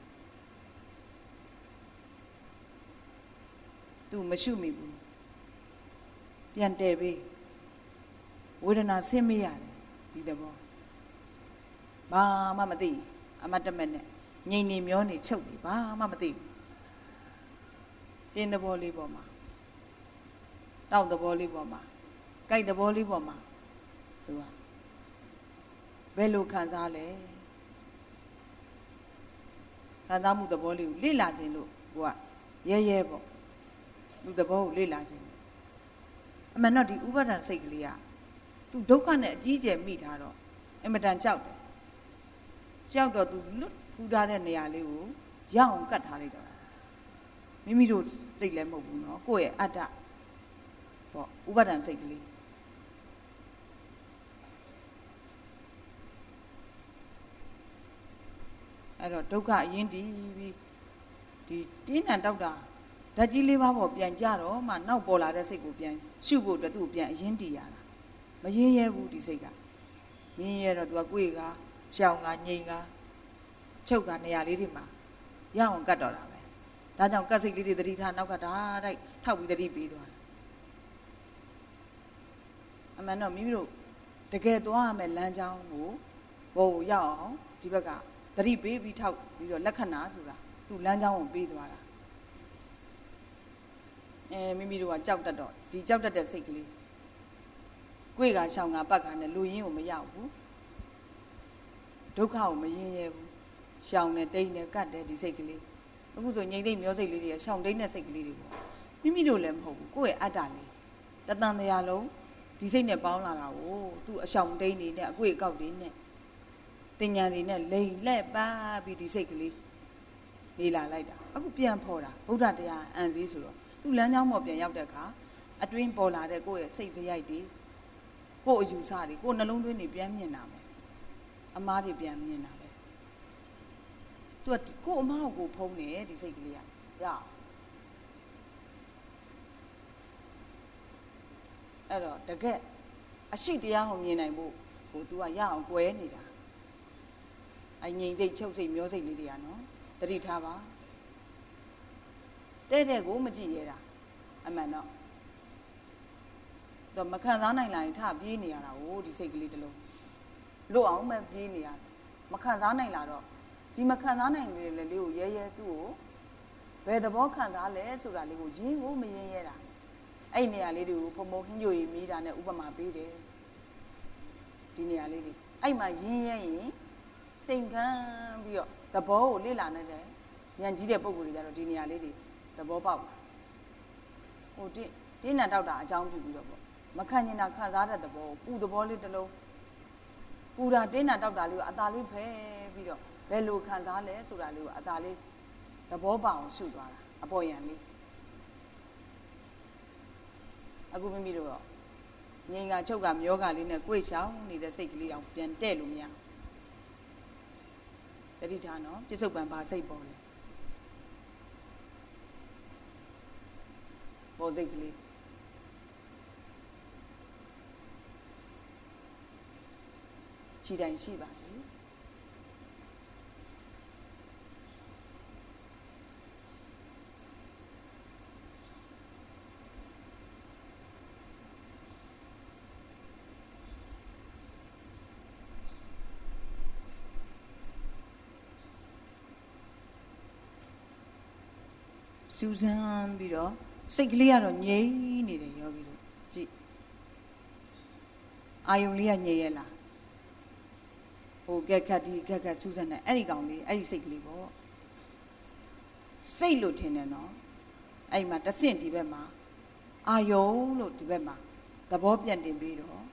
သူမရှုမိဘူးပြန်တယ်ပေးဝေဒနာဆင်းမရတယ်ဒီသဘောဘာမှမသိအမတ်တမက်နဲ့ငြိမ်နေမျောနေချုပ်နေဘာမှမသိဘူးတင်းသဘောလေးပေါ်မှာတောက်သဘောလေးပေါ်မှာကြိုက်သဘောလေးပေါ်မှာသူကဘယ်လိုခံစားလဲခံစားမှုသဘောလေးကိုလေ့လာခြင်းလို့ကိုကရဲရဲပေါ့သူသဘောကိုလေ့လာခြင်းအမှန်တော့ဒီဥပါဒဏ်စိတ်ကလေးကသူဒုက္ခနဲ့အကြီးအကျယ်မိထားတော့အင်မတန်ကြောက်တယ်ကြောက်တော့သူလွတ်ဖူးထားတဲ့နေရာလေးကိုရအောင်ကတ်ထားလိုက်တော့မိမိတို့စိတ်လည်းမဟုတ်ဘူးနော်ကိုယ့်ရဲ့အတ္တပေါ့ဥပါဒဏ်စိတ်ကလေးအဲ့တော့ဒုက္ခအရင်တည်ပြီးဒီတင်းနံတောက်တာဓာတ်ကြီးလေးပါးပေါ်ပြန်ကြတော့မှနောက်ပေါ်လာတဲ့စိတ်ကိုပြန်ရှုဖို့အတွက်သူ့ကိုပြန်အရင်တည်ရတာမရင်ရဲဘူးဒီစိတ်ကမင်းရဲတော့သူကကိုယ်ကရှောင်ကငြိမ်ကချုပ်ကနေရာလေးတွေမှာရအောင်ကတ်တော့တာပဲဒါကြောင့်ကတ်စိတ်လေးတွေတတိထားနောက်ကဒါတိုက်ထောက်ပြီးတတိပေးသွားတာအမှန်တော့မိမိတို့တကယ်သွားရမယ်လမ်းကြောင်းကိုဘောကိုရောက်အောင်ဒီဘက်ကသတိပေးပြီးထောက်ပြီးတော့လက္ခဏာဆိုတာသူလမ်းကြောင်းကိုပေးသွားတာအဲမိမိတို့ကကြောက်တတ်တော့ဒီကြောက်တတ်တဲ့စိတ်ကလေးကိုယ်ကရှောင်ကပတ်ကနဲ့လူရင်းကိုမရောက်ဘူးဒုက္ခကိုမရင်ရဲဘူးရှောင်နဲ့တိတ်နဲ့ကတ်တဲ့ဒီစိတ်ကလေးအခုဆိုငြိမ့်သိမ့်မျောစိတ်လေးတွေကရှောင်တိတ်တဲ့စိတ်ကလေးတွေပေါ့မိမိတို့လည်းမဟုတ်ဘူးကိုယ့်ရဲ့အတ္တလေးတသံတရားလုံးဒီစိတ်နဲ့ပေါင်းလာတာကိုသူအရှောင်တိတ်နေနဲ့အကွေ့အကောက်တွေနဲ့တင်ညာတွေနဲ့လိန်လက်ပါပြီးဒီစိတ်ကလေးနေလာလိုက်တာအခုပြန်ဖော်တာဗုဒ္ဓတရားအံစည်းဆိုတော့သူလမ်းကြောင်းပေါ်ပြန်ရောက်တဲ့အခါအတွင်းပေါ်လာတဲ့ကိုယ့်ရဲ့စိတ်စရိုက်တွေကိုယ့်အယူဆတွေကိုယ့်နှလုံးသွင်းတွေပြန်မြင်တာပဲအမားတွေပြန်မြင်တာပဲသူကကိုယ့်အမားကိုဖုံးနေဒီစိတ်ကလေးကရအဲ့တော့တကယ်အရှိတရားကိုမြင်နိုင်ဖို့ဟို तू ကရအောင်ကွဲနေတာအငြိမ်စိတ်ချုပ်စိတ်မျောစိတ်လေးတွေကနော်တတိထားပါတဲ့တဲ့ကိုမကြည့်ရတာအမှန်တော့တော့မခံစားနိုင်လာရင်ထပြေးနေရတာဟိုဒီစိတ်ကလေးတစ်လုံးလွတ်အောင်မပြေးနေရမခံစားနိုင်လာတော့ဒီမခံစားနိုင်တဲ့လေးကိုရဲရဲသူ့ကိုဘယ်သဘောခံစားလဲဆိုတာလေးကိုရင်းကိုမရင်းရဲတာအဲ့နေရာလေးတွေကိုဖုံဖုံဟင်းကြိုရီမိတာနဲ့ဥပမာပေးတယ်ဒီနေရာလေးတွေအဲ့မှာရင်းရဲရင်စိတ်ကန်းပြီးတော့သဘောကိုလေ့လာနေတဲ့ဉာဏ်ကြီးတဲ့ပုံကိုယ်တွေကြတော့ဒီနေရာလေးတွေသဘောပေါက်လာဟိုတင်းတင်းနံတောက်တာအကြောင်းပြုပြီးတော့ပေါ့မခံကျင်တာခံစားတဲ့သဘောပူသဘောလေးတစ်လုံးပူတာတင်းနံတောက်တာလေးကိုအသာလေးဖဲပြီးတော့ဘယ်လိုခံစားလဲဆိုတာလေးကိုအသာလေးသဘောပေါက်အောင်ရှုသွားတာအပေါ်ယံလေးအခုမိမိတို့တော့ငြိမ်ကချုပ်ကမျောကလေးနဲ့ကြွေချောင်းနေတဲ့စိတ်ကလေးတောင်ပြန်တဲ့လို့မရတတိထားနော်ပြစ္ဆုတ်ပံပါစိတ်ပေါ်လေပေါ်စိတ်ကလေးခြေတိုင်းရှိပါစေစူးစမ်းပြီးတော့စိတ်ကလေးကတော့ငြိမ်နေတယ်ယောဂီတို့ကြည့်အာယုံလေးကငြိမ်ရလားဟိုကက်ခတ်ဒီကက်ခတ်စူးစမ်းနေအဲ့ဒီကောင်လေးအဲ့ဒီစိတ်ကလေးပေါ့စိတ်လို့ထင်တယ်နော်အဲ့မှာတဆင့်ဒီဘက်မှာအာယုံလို့ဒီဘက်မှာသဘောပြန်တင်ပြီးတော့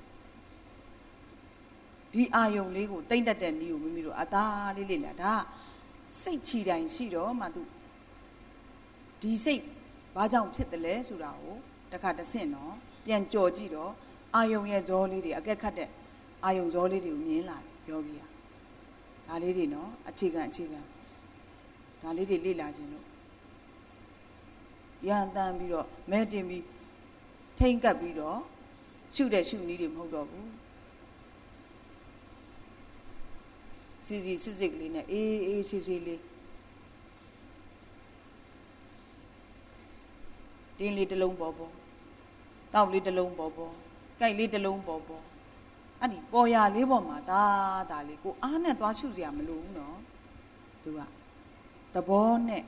ဒီအာယုံလေးကိုတိမ့်တက်တဲ့နည်းကိုမိမိတို့အသာလေးလေးလာဒါစိတ်ချီတိုင်းရှိတော့မှသူဒီစိတ်ဘာကြောင့်ဖြစ်တယ်လဲဆိုတာကိုတခါတဆင့်တော့ပြန်ကြော်ကြည့်တော့အာယုံရဲ့ဇောလေးတွေအကက်ခတ်တဲ့အာယုံဇောလေးတွေကိုမြင်လာတယ်ယောဂီကဒါလေးတွေနော်အခြေခံအခြေခံဒါလေးတွေလေ့လာခြင်းလို့ရန်တန်ပြီးတော့မဲတင်ပြီးထိမ့်ကပ်ပြီးတော့ရှုတဲ့ရှုနည်းတွေမဟုတ်တော့ဘူးစီစီစစ်စစ်ကလေးနဲ့အေးအေးစီစီလေးတင်းလေးတစ်လုံးပေါ်ပေါ်တောက်လေးတစ်လုံးပေါ်ပေါ်ကြိုက်လေးတစ်လုံးပေါ်ပေါ်အဲ့ဒီပေါ်ရလေးပေါ်မှာဒါဒါလေးကိုအားနဲ့သွားရှုစရာမလိုဘူးနော်သူကသဘောနဲ့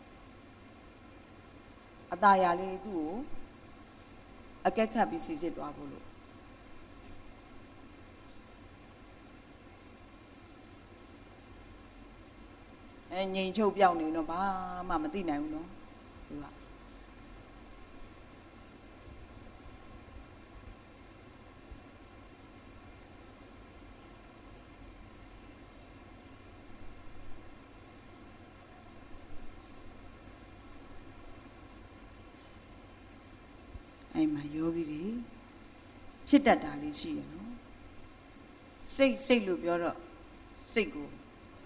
အตาရလေးသူ့ကိုအကက်ခတ်ပြီးစီစစ်သွားဖို့လို့အဲငြိမ်ချုပ်ပြောင်းနေတော့ဘာမှမသိနိုင်ဘူးနော်သူကအဲ့မှာယောဂီတွေဖြစ်တတ်တာလေးရှိရနော်စိတ်စိတ်လို့ပြောတော့စိတ်ကို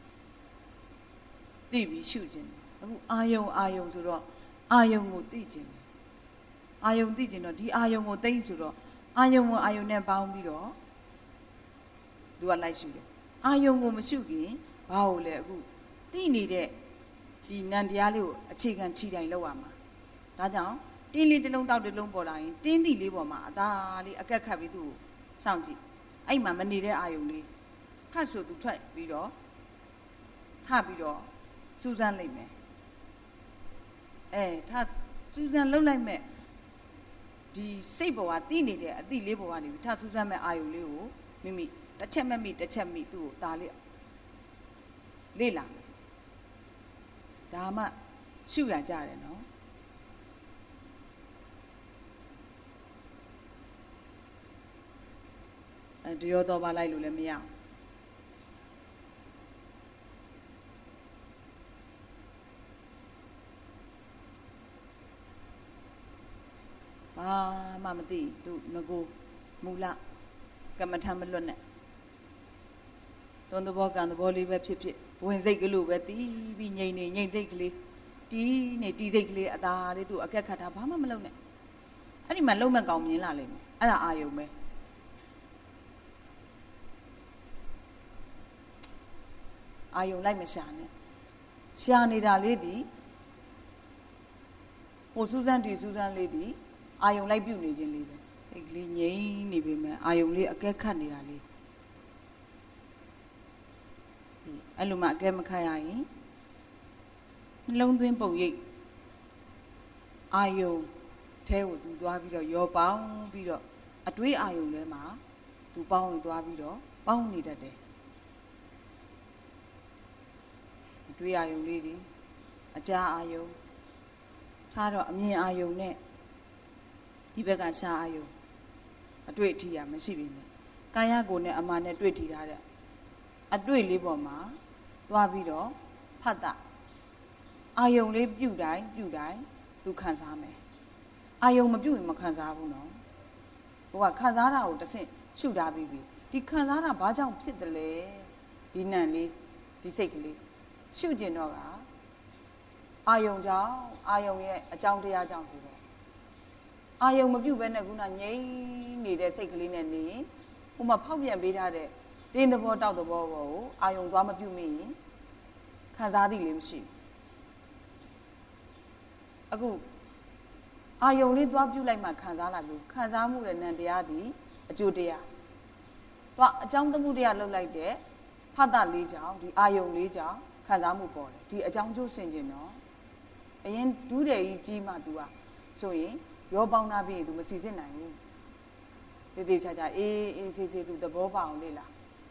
သိပြီးရှုခြင်းအခုအာယုံအာယုံဆိုတော့အာယုံကိုသိခြင်းအာယုံသိခြင်းတော့ဒီအာယုံကိုသိဆိုတော့အာယုံကိုအာယုံနဲ့ပေါင်းပြီးတော့သူကလိုက်ရှုတယ်အာယုံကိုမရှုခင်ဘာလို့လဲအခုသိနေတဲ့ဒီနံတရားလေးကိုအခြေခံခြိတိုင်းလောက်ရမှာဒါကြောင့်တင်းလေးတစ်လုံးတောက်တစ်လုံးပေါ်လာရင်တင်းသီလေးပေါ်မှာအသားလေးအကက်ခတ်ပြီးသူ့ကိုစောင့်ကြည့်အဲ့မှာမနေတဲ့အာယုံလေးဖတ်ဆိုသူထွက်ပြီးတော့ထပြီးတော့စူးစမ်းလိုက်မယ်အဲထစူးစမ်းလုပ်လိုက်မယ်ဒီစိတ်ပေါ်ကသိနေတဲ့အသီလေးပေါ်ကနေပြီးထစူးစမ်းမဲ့အာယုံလေးကိုမိမိတစ်ချက်မဲ့မိတစ်ချက်မိသူ့ကိုဒါလေးလေ့လာမယ်ဒါမှရှုရကြတယ်နော်အဲဒီရောတော့ပါလိုက်လို့လည်းမရဘာမှမသိသူငကိုမူလကမ္မထမလွတ်နဲ့သွန်သဘောကံသဘောလေးပဲဖြစ်ဖြစ်ဝင်စိတ်ကလေးပဲတီးပြီးငြိမ်နေငြိမ်စိတ်ကလေးတီးနေတီးစိတ်ကလေးအသာလေးသူအကက်ခတ်တာဘာမှမလုပ်နဲ့အဲ့ဒီမှာလုံးမဲ့ကောင်မြင်လာလိမ့်မယ်အဲ့ဒါအာယုံပဲအာယုံလိုက်မရှာနဲ့ရှာနေတာလေးဒီဟိုစူးစမ်းဒီစူးစမ်းလေးဒီအာယုံလိုက်ပြုတ်နေခြင်းလေးပဲအဲ့ကလေးငြိမ်နေပြီမဲ့အာယုံလေးအကက်ခတ်နေတာလေးအဲ့လိုမှအကဲမခတ်ရရင်နှလုံးသွင်းပုံရိပ်အာယုံထဲကိုသူသွားပြီးတော့ရောပေါင်းပြီးတော့အတွေးအာယုံထဲမှာသူပေါင်းဝင်သွားပြီးတော့ပေါင်းနေတတ်တယ်တွေးအာယုံလေးတွေအကြားအာယုံထားတော့အမြင်အာယုံနဲ့ဒီဘက်ကရှားအာယုံအတွေ့အထိရမရှိပြီနဲ့ကာယကိုယ်နဲ့အမှန်နဲ့တွေ့ထီထားတဲ့အတွေ့လေးပေါ်မှာသွားပြီးတော့ဖတ်တာအာယုံလေးပြုတ်တိုင်းပြုတ်တိုင်းသူခံစားမယ်အာယုံမပြုတ်ရင်မခံစားဘူးနော်ဟိုကခံစားတာကိုတစ်ဆင့်ရှုထားပြီးပြီဒီခံစားတာဘာကြောင့်ဖြစ်တယ်လဲဒီနံလေးဒီစိတ်ကလေးရှုကျင်တော့ကအာယုံကြောင့်အာယုံရဲ့အကြောင်းတရားကြောင့်ဆိုတော့အာယုံမပြုတ်ဘဲနဲ့ခုနငြိမ့်နေတဲ့စိတ်ကလေးနဲ့နေဟိုမှာဖောက်ပြန်ပေးထားတဲ့တင်းသဘောတောက်သဘောကိုအာယုံသွားမပြုတ်မိရင်ခံစားသည်လေးမရှိအခုအာယုံလေးသွားပြုတ်လိုက်မှခံစားလာလို့ခံစားမှုရဲ့နံတရားသည်အကျိုးတရားသွားအကြောင်းသမှုတရားလှုပ်လိုက်တဲ့ဖတ်တာလေးကြောင့်ဒီအာယုံလေးကြောင့်ခံစားမှုပေါ်တယ်ဒီအကြောင်းကျိုးဆင်ခြင်တော့အရင်ဒူးတယ်ကြီးကြီးမှ तू อ่ะဆိုရင်ရောပေါင်းနာပြီးရင် तू မစီစစ်နိုင်ဘူးတေးသေးချာချာအေးအေးဆေးဆေး तू သဘောပေါအောင်လေ့လာ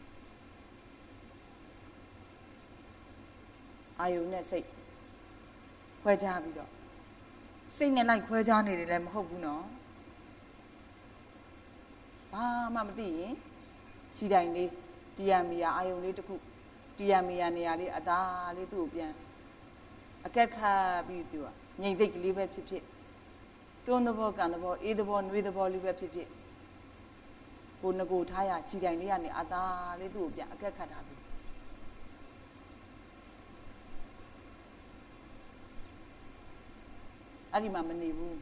အာယုံနဲ့စိတ်ခွဲခြားပြီးတော့စိတ်နဲ့လိုက်ခွဲခြားနေတယ်လည်းမဟုတ်ဘူးနော်ဘာမှမသိရင်ခြိတိုင်လေးတရားမီယာအာယုံလေးတစ်ခုတရားမီယာနေရာလေးအသာလေးသူ့ကိုပြန်အကက်ခတ်ပြီးသူကငြိမ်စိတ်ကလေးပဲဖြစ်ဖြစ်တွန်းသဘောကန်သဘောအေးသဘောနှွေးသဘောလေးပဲဖြစ်ဖြစ်ကိုငကိုထားရခြိတိုင်လေးကနေအသာလေးသူ့ကိုပြန်အကက်ခတ်ထားပြီးအဲ့ဒီမှာမနေဘူး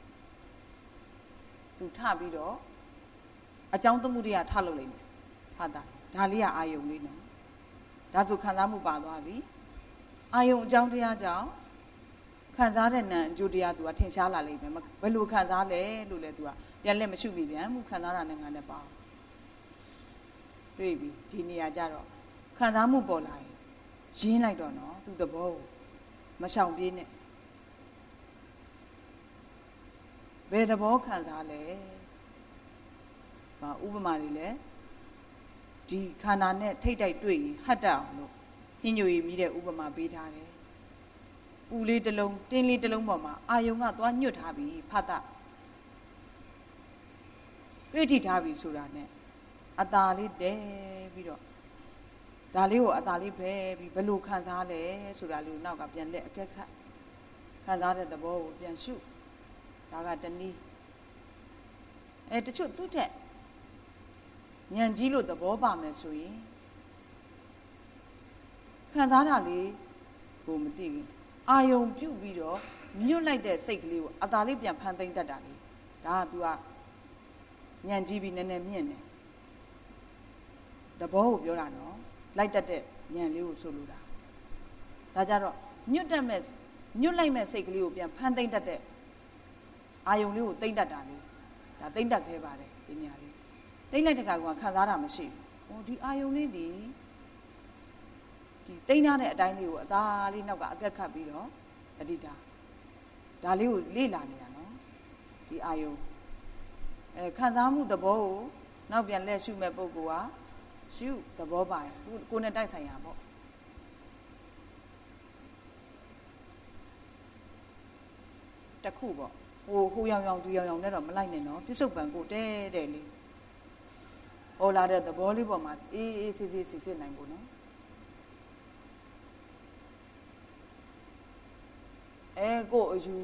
သူထပြီးတော့အကြောင်းသမှုတွေကထလုပ်လိုက်မယ်ဖတ်တာဒါလေးကအာယုံလေးနော်ဒါဆိုခံစားမှုပါသွားပြီအာယုံအကြောင်းတရားကြောင့်ခံစားတဲ့နံအကျိုးတရားသူကထင်ရှားလာလိမ့်မယ်ဘယ်လိုခံစားလဲလို့လဲသူကပြန်လက်မရှုမိပြန်ဘူးခံစားတာနဲ့ငါနဲ့ပေါ့တွေ့ပြီဒီနေရာကြတော့ခံစားမှုပေါ်လာရင်ရင်းလိုက်တော့နော်သူသဘောကိုမရှောင်ပြေးနဲ့ဘယ်သဘောခံစားလဲဘာဥပမာတွေလဲဒီခန္ဓာနဲ့ထိတ်တိုက်တွေ့ရင်ဟတ်တအောင်လို့ညညွေပြီးတဲ့ဥပမာပေးထားတယ်ပူလေးတစ်လုံးတင်းလေးတစ်လုံးပေါ်မှာအာယုံကသွားညွတ်ထားပြီးဖတ်တာတွေ့ထိထားပြီးဆိုတာနဲ့အตาလေးတဲပြီးတော့ဒါလေးကိုအตาလေးပဲပြီးဘယ်လိုခံစားလဲဆိုတာလေးကိုနောက်ကပြန်လက်အကက်ခတ်ခံစားတဲ့သဘောကိုပြန်ရှုဒါကတနည်းအဲတချို့သူ့တက်ဉာဏ်ကြီးလို့သဘောပါမယ်ဆိုရင်ခံစားတာလေးကိုမသိဘူးအာယုံပြုတ်ပြီးတော့ညွတ်လိုက်တဲ့စိတ်ကလေးကိုအသာလေးပြန်ဖန်သိမ့်တတ်တာလေဒါက तू ကဉာဏ်ကြီးပြီးနည်းနည်းမြင့်တယ်သဘောကိုပြောတာနော်လိုက်တတ်တဲ့ဉာဏ်လေးကိုဆိုလိုတာဒါကြတော့ညွတ်တတ်မဲ့ညွတ်လိုက်မဲ့စိတ်ကလေးကိုပြန်ဖန်သိမ့်တတ်တဲ့အာယုံလေးကိုသိမ့်တတ်တာလေဒါသိမ့်တတ်ခဲ့ပါတယ်ဒီနေရာလေးသိမ့်လိုက်တဲ့ခါကခံစားတာမရှိဘူးဟိုဒီအာယုံလေးဒီဒီသိမ့်ထားတဲ့အတိုင်းလေးကိုအသာလေးနောက်ကအကက်ခတ်ပြီးတော့တတိတာဒါလေးကိုလေ့လာနေတာနော်ဒီအာယုံအဲခံစားမှုသဘောကိုနောက်ပြန်လက်ရှုမဲ့ပုဂ္ဂိုလ်ကရှုသဘောပါရင်ကိုယ်နဲ့တိုက်ဆိုင်ရပေါ့တခုပေါ့ဟိုဟိုရောင်ရောင်ဒီရောင်ရောင်နဲ့တော့မလိုက်နဲ့နော်ပြစ္ဆုတ်ပံကိုတဲတဲလေးဟောလာတဲ့သဘောလေးပေါ်မှာအေးအေးဆေးဆေးစစ်စစ်နိုင်ဖို့နော်အဲကိုအယူ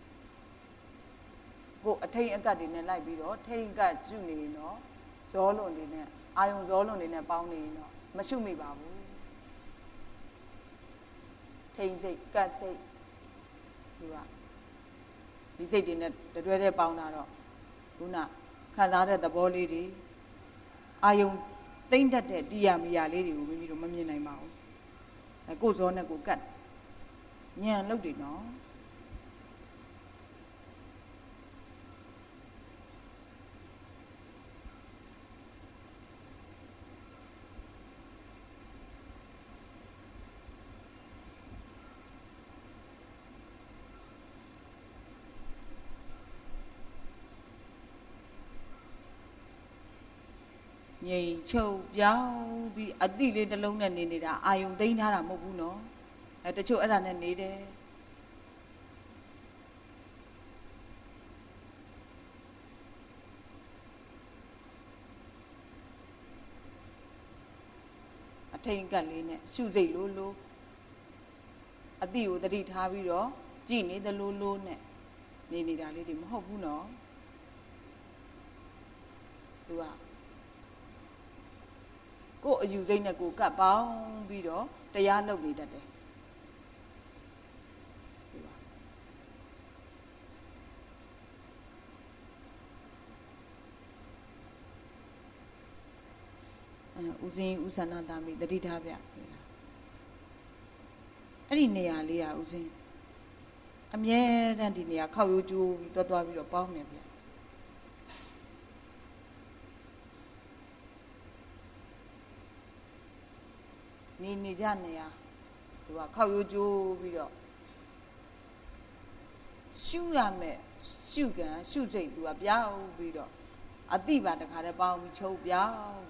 ကိုအထိန်အကတ်တွေနဲ့လိုက်ပြီးတော့ထိန်ကတ်ကျุနေရင်တော့ဇောလွန်တွေနဲ့အာယုံဇောလွန်တွေနဲ့ပေါင်းနေရင်တော့မရှုမိပါဘူးထိန်စိတ်ကတ်စိတ်ဒီကဒီစိတ်တွေနဲ့တွဲတွဲပေါင်းတာတော့ခုနခံစားတဲ့သဘောလေးတွေအာယုံသိမ့်တတ်တဲ့တရားမီယာလေးတွေကိုမိမိတို့မမြင်နိုင်ပါဘူးအဲကိုယ်ဇောနဲ့ကိုယ်ကတ်ညံလုတ်တယ်နော်ငြိမ်ချုပ်ပြောင်းပြီးအတိလေးတစ်လုံးနဲ့နေနေတာအာယုံသိမ်းထားတာမဟုတ်ဘူးနော်အဲတချို့အဲ့ဒါနဲ့နေတယ်အထိန်ကတ်လေးနဲ့ရှုစိတ်လိုလိုအတိကိုတတိထားပြီးတော့ကြည်နေသလိုလိုနဲ့နေနေတာလေးတွေမဟုတ်ဘူးနော်သူကကိုယ်အယူစိတ်နဲ့ကိုယ်ကပ်ပေါင်းပြီးတော့တရားလုပ်နေတတ်တယ်အဲဦးစင်းဦးဆန္ဒတာမိတတိထားဗျအဲ့ဒီနေရာလေးอ่ะဦးစင်းအမြဲတမ်းဒီနေရာခောက်ရိုးကျိုးပြီးသွားသွားပြီးတော့ပေါင်းနေဗျနေနေကြနေရသူကခောက်ရိုးကျိုးပြီးတော့ရှုရမယ်ရှုကံရှုစိတ်သူကပြောင်းပြီးတော့အတိပါတခါတည်းပေါင်းပြီးချုပ်ပြောင်း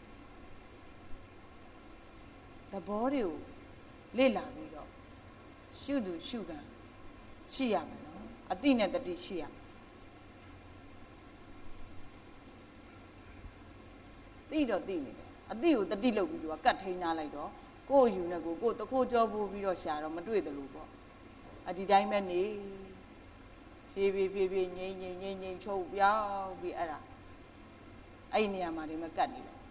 သဘောတွေကိုလေ့လာပြီးတော့ရှုသူရှုကံရှိရမယ်နော်အတိနဲ့တတိရှိရမယ်သိတော့သိနေတယ်အတိကိုတတိလုပ်ပြီးသူကကတ်ထိန်းထားလိုက်တော့ကိုယ်ယူနေကိုကိုယ်တခိုးကြောပိုးပြီးတော့ရှာတော့မတွေ့တယ်လို့ပေါ့အဒီတိုင်းပဲနေဖြည်းဖြည်းဖြည်းဖြည်းငိမ့်ငိမ့်ငိမ့်ငိမ့်ချုပ်ပြောင်းပြီးအဲ့ဒါအဲ့ဒီနေရာမှာဒီမှာကတ်နေတယ်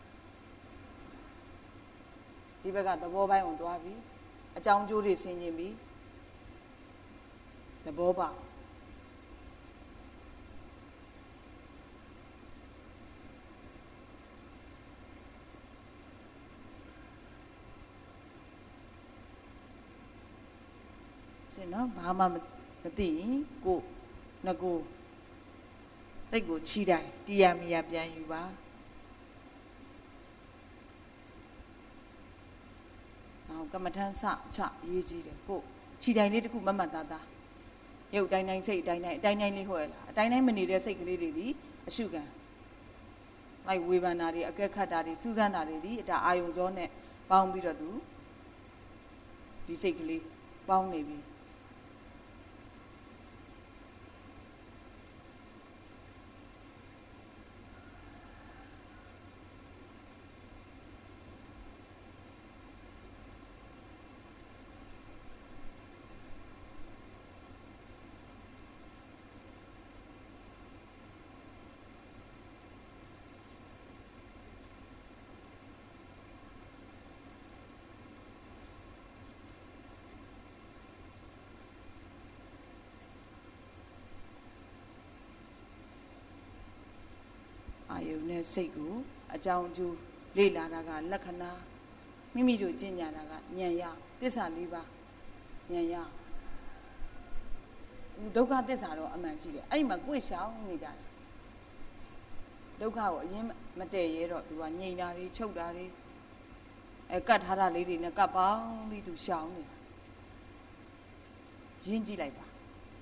ဒီဘက်ကသဘောပိုင်းကိုသွားပြီးအကြောင်းကျိုးတွေဆင်ခြင်ပြီးသဘောပါစင်နော်ဘာမှမသိရင်ကိုငကိုစိတ်ကိုချီတိုင်းတရားမရပြန်ယူပါနောက်ကမ္မထမ်းစချရေးကြည့်တယ်ကိုချီတိုင်းလေးတစ်ခုမမှတ်သားသားရုပ်တိုင်းတိုင်းစိတ်တိုင်းတိုင်းအတိုင်းတိုင်းလေးဟုတ်ရလားအတိုင်းတိုင်းမနေတဲ့စိတ်ကလေးတွေဒီအရှုခံလိုက်ဝေဖန်တာတွေအကဲခတ်တာတွေစူးစမ်းတာတွေဒီဒါအာယုံစောနဲ့ပေါင်းပြီးတော့သူဒီစိတ်ကလေးပေါင်းနေပြီအာယုန်နဲ့စိတ်ကိုအကြောင်းကျိုးလေ့လာတာကလက္ခဏာမိမိတို့ကျင့်ကြတာကဉာဏ်ရသစ္စာလေးပါးဉာဏ်ရဒုက္ခသစ္စာတော့အမှန်ရှိတယ်အဲ့ဒီမှာကိုယ်ရှောင်နေကြတယ်ဒုက္ခကိုအရင်မတည့်ရဲတော့သူကငြိမ်တာတွေချုပ်တာတွေအဲကတ်ထားတာလေးတွေနဲ့ကတ်ပေါင်းပြီးသူရှောင်နေတာရင်းကြည့်လိုက်ပါ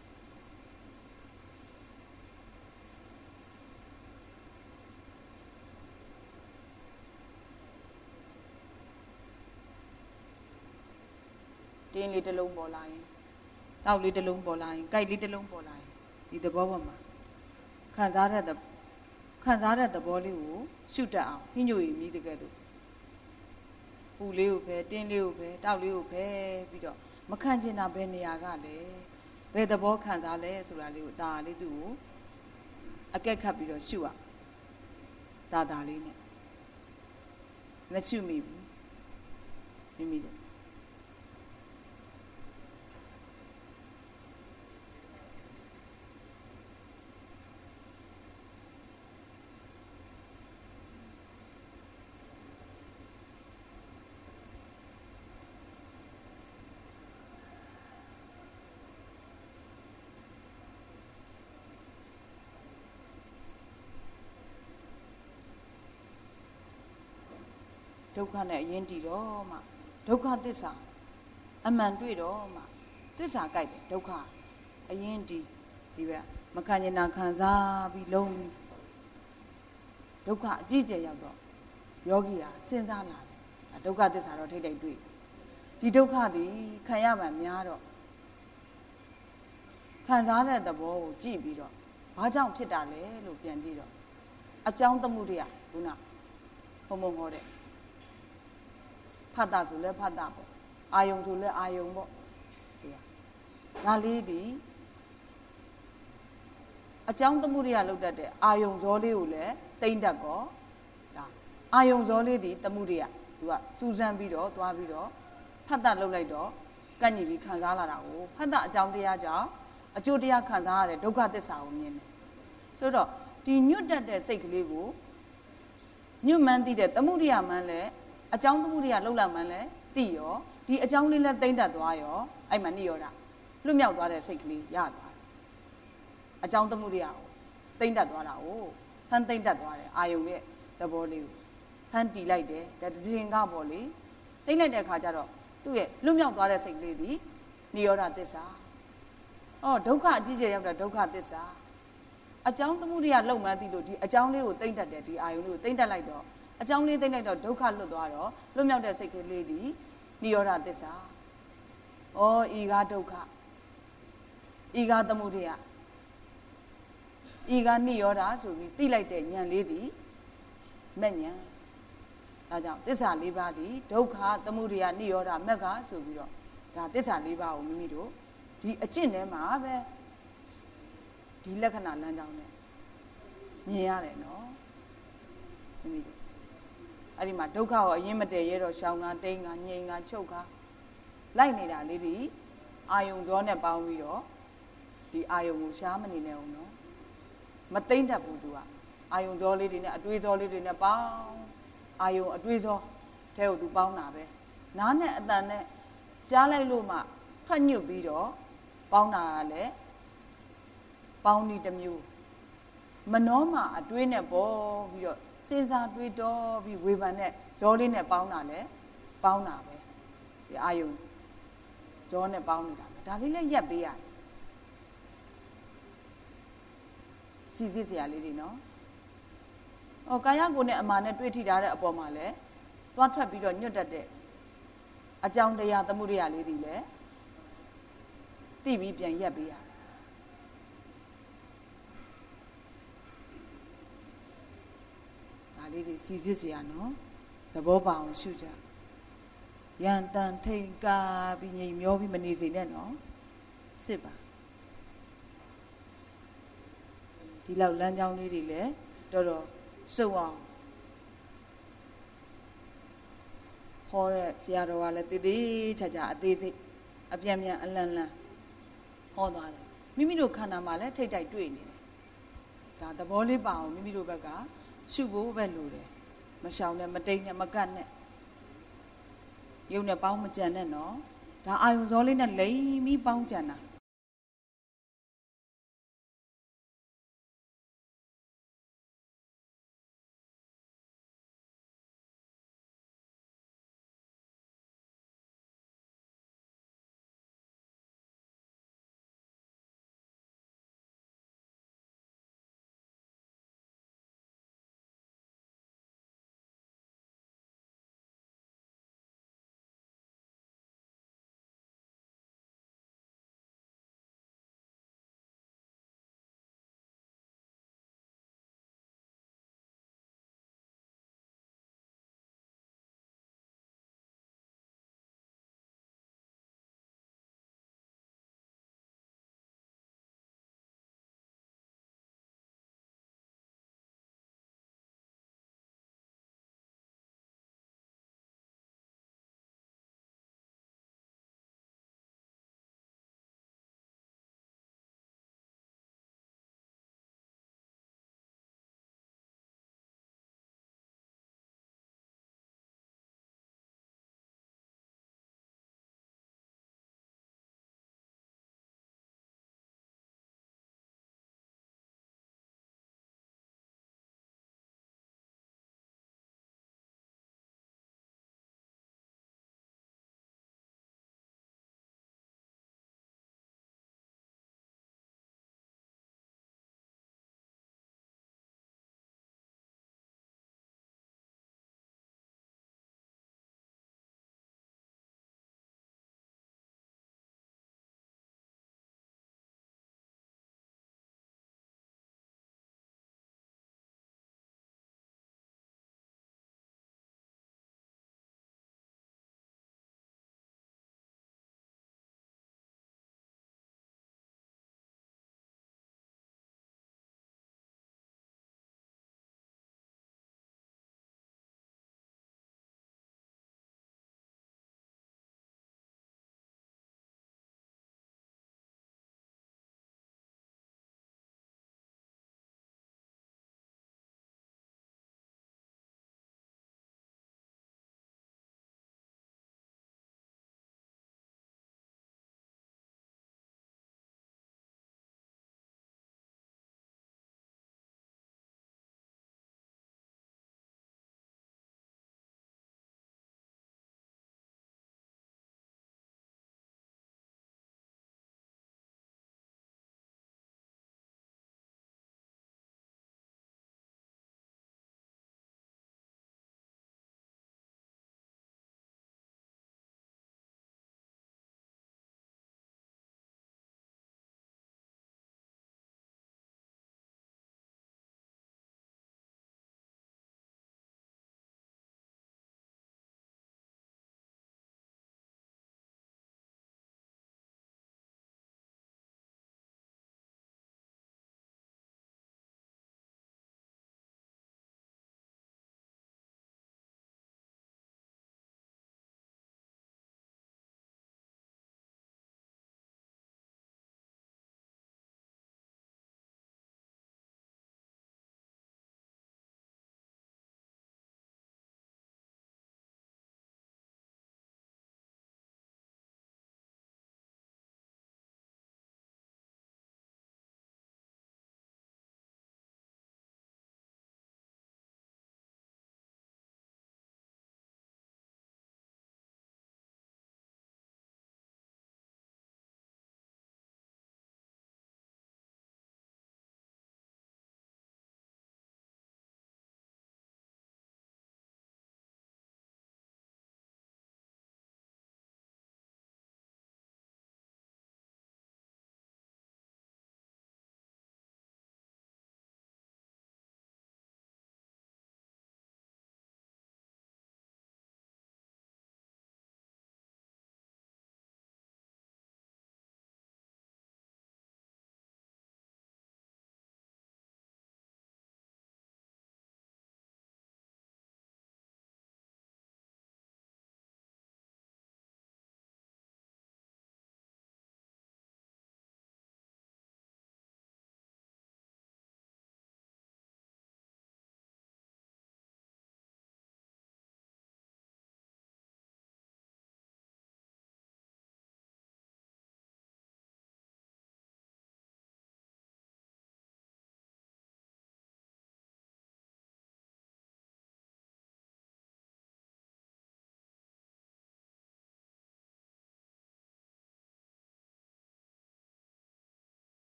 တင်းလေးတစ်လုံးပေါ်လာရင်တောက်လေးတစ်လုံးပေါ်လာရင်ကြိုက်လေးတစ်လုံးပေါ်လာရင်ဒီသဘောပေါ်မှာခံစားတဲ့ခံစားတဲ့သဘောလေးကိုရှုတတ်အောင်ဟင်းညိုရီမြည်တကယ်လို့ပူလေးကိုပဲတင်းလေးကိုပဲတောက်လေးကိုပဲပြီးတော့မခံချင်တာဘယ်နေရာကလဲဘယ်သဘောခံစားလဲဆိုတာလေးကိုဒါလေးသူ့ကိုအကက်ခတ်ပြီးတော့ရှုရဒါဒါလေးနဲ့မရှုမိဘူးမိမိတို့ဒုက္ခနဲ့အရင်တည်တော့မှဒုက္ခသစ္စာအမှန်တွေ့တော့မှသစ္စာကြိုက်တယ်ဒုက္ခအရင်တည်ဒီပဲမခံကျင်တာခံစားပြီးလုံးပြီးဒုက္ခအကြီးကျယ်ရောက်တော့ယောဂီဟာစဉ်းစားလာတယ်ဒုက္ခသစ္စာတော့ထိတ်ထိတ်တွေ့ဒဒီဒုက္ခသည်ခံရမှများတော့ခံစားတဲ့သဘောကိုကြည့်ပြီးတော့ဘာကြောင့်ဖြစ်တာလဲလို့ပြန်ကြည့်တော့အကြောင်းသမှုတွေကခုနဘုံဘုံဟောတဲ့ဖတ်တာဆိုလဲဖတ်တာပေါ့အာယုံဆိုလဲအာယုံပေါ့ဒီဒါလေးဒီအကြောင်းသမှုတွေကလောက်တတ်တဲ့အာယုံဇောလေးကိုလည်းတိမ့်တတ်ကောဒါအာယုံဇောလေးဒီသမှုတွေကသူကစူးစမ်းပြီးတော့သွားပြီးတော့ဖတ်တာလောက်လိုက်တော့ကန့်ညီပြီးခံစားလာတာကိုဖတ်တာအကြောင်းတရားကြောင့်အကျိုးတရားခံစားရတဲ့ဒုက္ခသစ္စာကိုမြင်တယ်ဆိုတော့ဒီညွတ်တတ်တဲ့စိတ်ကလေးကိုညွတ်မှန်းသိတဲ့သမှုရိယမှန်းလဲအကြောင်းသမှုရိယလှုပ်လာမှန်းလဲသိရောဒီအကြောင်းလေးလဲသိမ့်တတ်သွားရောအဲ့မှာနိရောဓလွတ်မြောက်သွားတဲ့စိတ်ကလေးရသွားတယ်အကြောင်းသမှုရိယကိုသိမ့်တတ်သွားတာကိုဖန်သိမ့်တတ်သွားတယ်အာယုံရဲ့သဘောလေးကိုဖန်တီးလိုက်တယ်ဒါတရင်ကပေါ့လေသိမ့်လိုက်တဲ့အခါကျတော့သူ့ရဲ့လွတ်မြောက်သွားတဲ့စိတ်ကလေးဒီနိရောဓသစ္စာအော်ဒုက္ခအကြီးကျယ်ရောက်တာဒုက္ခသစ္စာအကြောင်းသမှုရိယလှုပ်မှန်းသိလို့ဒီအကြောင်းလေးကိုသိမ့်တတ်တယ်ဒီအာယုံလေးကိုသိမ့်တတ်လိုက်တော့အကြောင်းလေးသိမ့်လိုက်တော့ဒုက္ခလွတ်သွားတော့လွတ်မြောက်တဲ့စိတ်ကလေးဒီနိရောဓသစ္စာဩဤကားဒုက္ခဤကားသမှုရိယဤကားနိရောဓဆိုပြီးသိလိုက်တဲ့ဉာဏ်လေးဒီမဲ့ဉာဏ်ဒါကြောင့်သစ္စာလေးပါးဒီဒုက္ခသမှုရိယနိရောဓမက္ခဆိုပြီးတော့ဒါသစ္စာလေးပါးကိုမိမိတို့ဒီအကျင့်ထဲမှာပဲဒီလက္ခဏာလမ်းကြောင်းနဲ့မြင်ရတယ်နော်မိမိတို့အဲ့ဒီမှာဒုက္ခကိုအရင်မတည့်ရဲတော့ရှောင်ကတိန်ကငြိမ်ကချုပ်ကလိုက်နေတာလေးဒီအာယုံကြောနဲ့ပေါင်းပြီးတော့ဒီအာယုံကိုရှားမနေနဲ့အောင်နော်မသိမ့်တတ်ဘူးသူကအာယုံကြောလေးတွေနဲ့အတွေးကြောလေးတွေနဲ့ပေါင်းအာယုံအတွေးကြောထဲကိုသူပေါင်းတာပဲနားနဲ့အတန်နဲ့ကြားလိုက်လို့မှထွက်ညွတ်ပြီးတော့ပေါင်းတာကလည်းပေါင်းဒီတစ်မျိုးမနှောမှအတွေးနဲ့ပေါ်ပြီးတော့စဉ်းစားတွေးတော့ပြီးဝေဖန်နဲ့ဇောလေးနဲ့ပေါင်းတာလည်းပေါင်းတာပဲဒီအာယုံဇောနဲ့ပေါင်းနေတာပဲဒါလေးလည်းရက်ပေးရတယ်စီစစ်စရာလေးတွေနော်ဟောကာယကိုယ်နဲ့အမာနဲ့တွေးထိထားတဲ့အပေါ်မှာလည်းသွားထွက်ပြီးတော့ညွတ်တတ်တဲ့အကြောင်းတရားသမှုရိယလေးတွေလည်းသိပြီးပြန်ရက်ပေးရတယ်ဒါလေးတွေစီစစ်စရာနော်သဘောပေါအောင်ရှုကြရန်တန်ထိန်ကာပြီးငြိမ်မျောပြီးမနေစေနဲ့နော်စစ်ပါဒီလောက်လမ်းကြောင်းလေးတွေလည်းတော်တော်စုံအောင်ဟောတဲ့ဆရာတော်ကလည်းတည်တည်ချာချာအသေးစိတ်အပြန်ပြန်အလန့်လန့်ဟောသွားတယ်မိမိတို့ခန္ဓာမှာလည်းထိတ်တိုက်တွေ့နေတယ်ဒါသဘောလေးပါအောင်မိမိတို့ဘက်ကရှုဖို့ပဲလိုတယ်မရှောင်နဲ့မတိတ်နဲ့မကတ်နဲ့ရုပ်နဲ့ပေါင်းမကြံနဲ့နော်ဒါအာယုံစောလေးနဲ့လိမ်ပြီးပေါင်းကြံတာ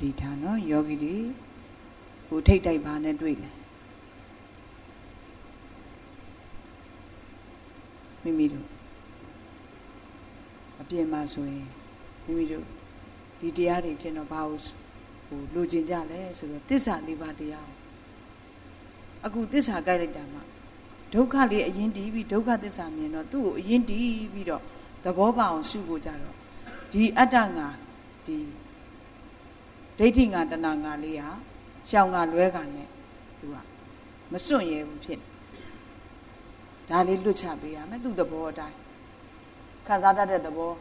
တိထားနော်ယောဂီတွေကိုထိတ်တိုက်ပါနဲ့တွေ့တယ်မိမိတို့အပြင်မှာဆိုရင်မိမိတို့ဒီတရားတွေကျင့်တော့ဘာလို့ဟိုလိုချင်ကြလဲဆိုတော့သစ္စာလေးပါးတရားအခုသစ္စာကြိုက်လိုက်တာမှဒုက္ခလေးအရင်တည်ပြီးဒုက္ခသစ္စာမြင်တော့သူ့ကိုအရင်တည်ပြီးတော့သဘောပေါက်အောင်ရှုဖို့ကြတော့ဒီအတ္တငါဒီဒိဋ္ဌိငါတဏငါလေးဟာရှောင်ငါလွဲကနဲ့သူကမစွန့်ရဲဘူးဖြစ်ဒါလေးလွတ်ချပေးရမယ်သူ့သဘောအတိုင်းခံစားတတ်တဲ့သဘော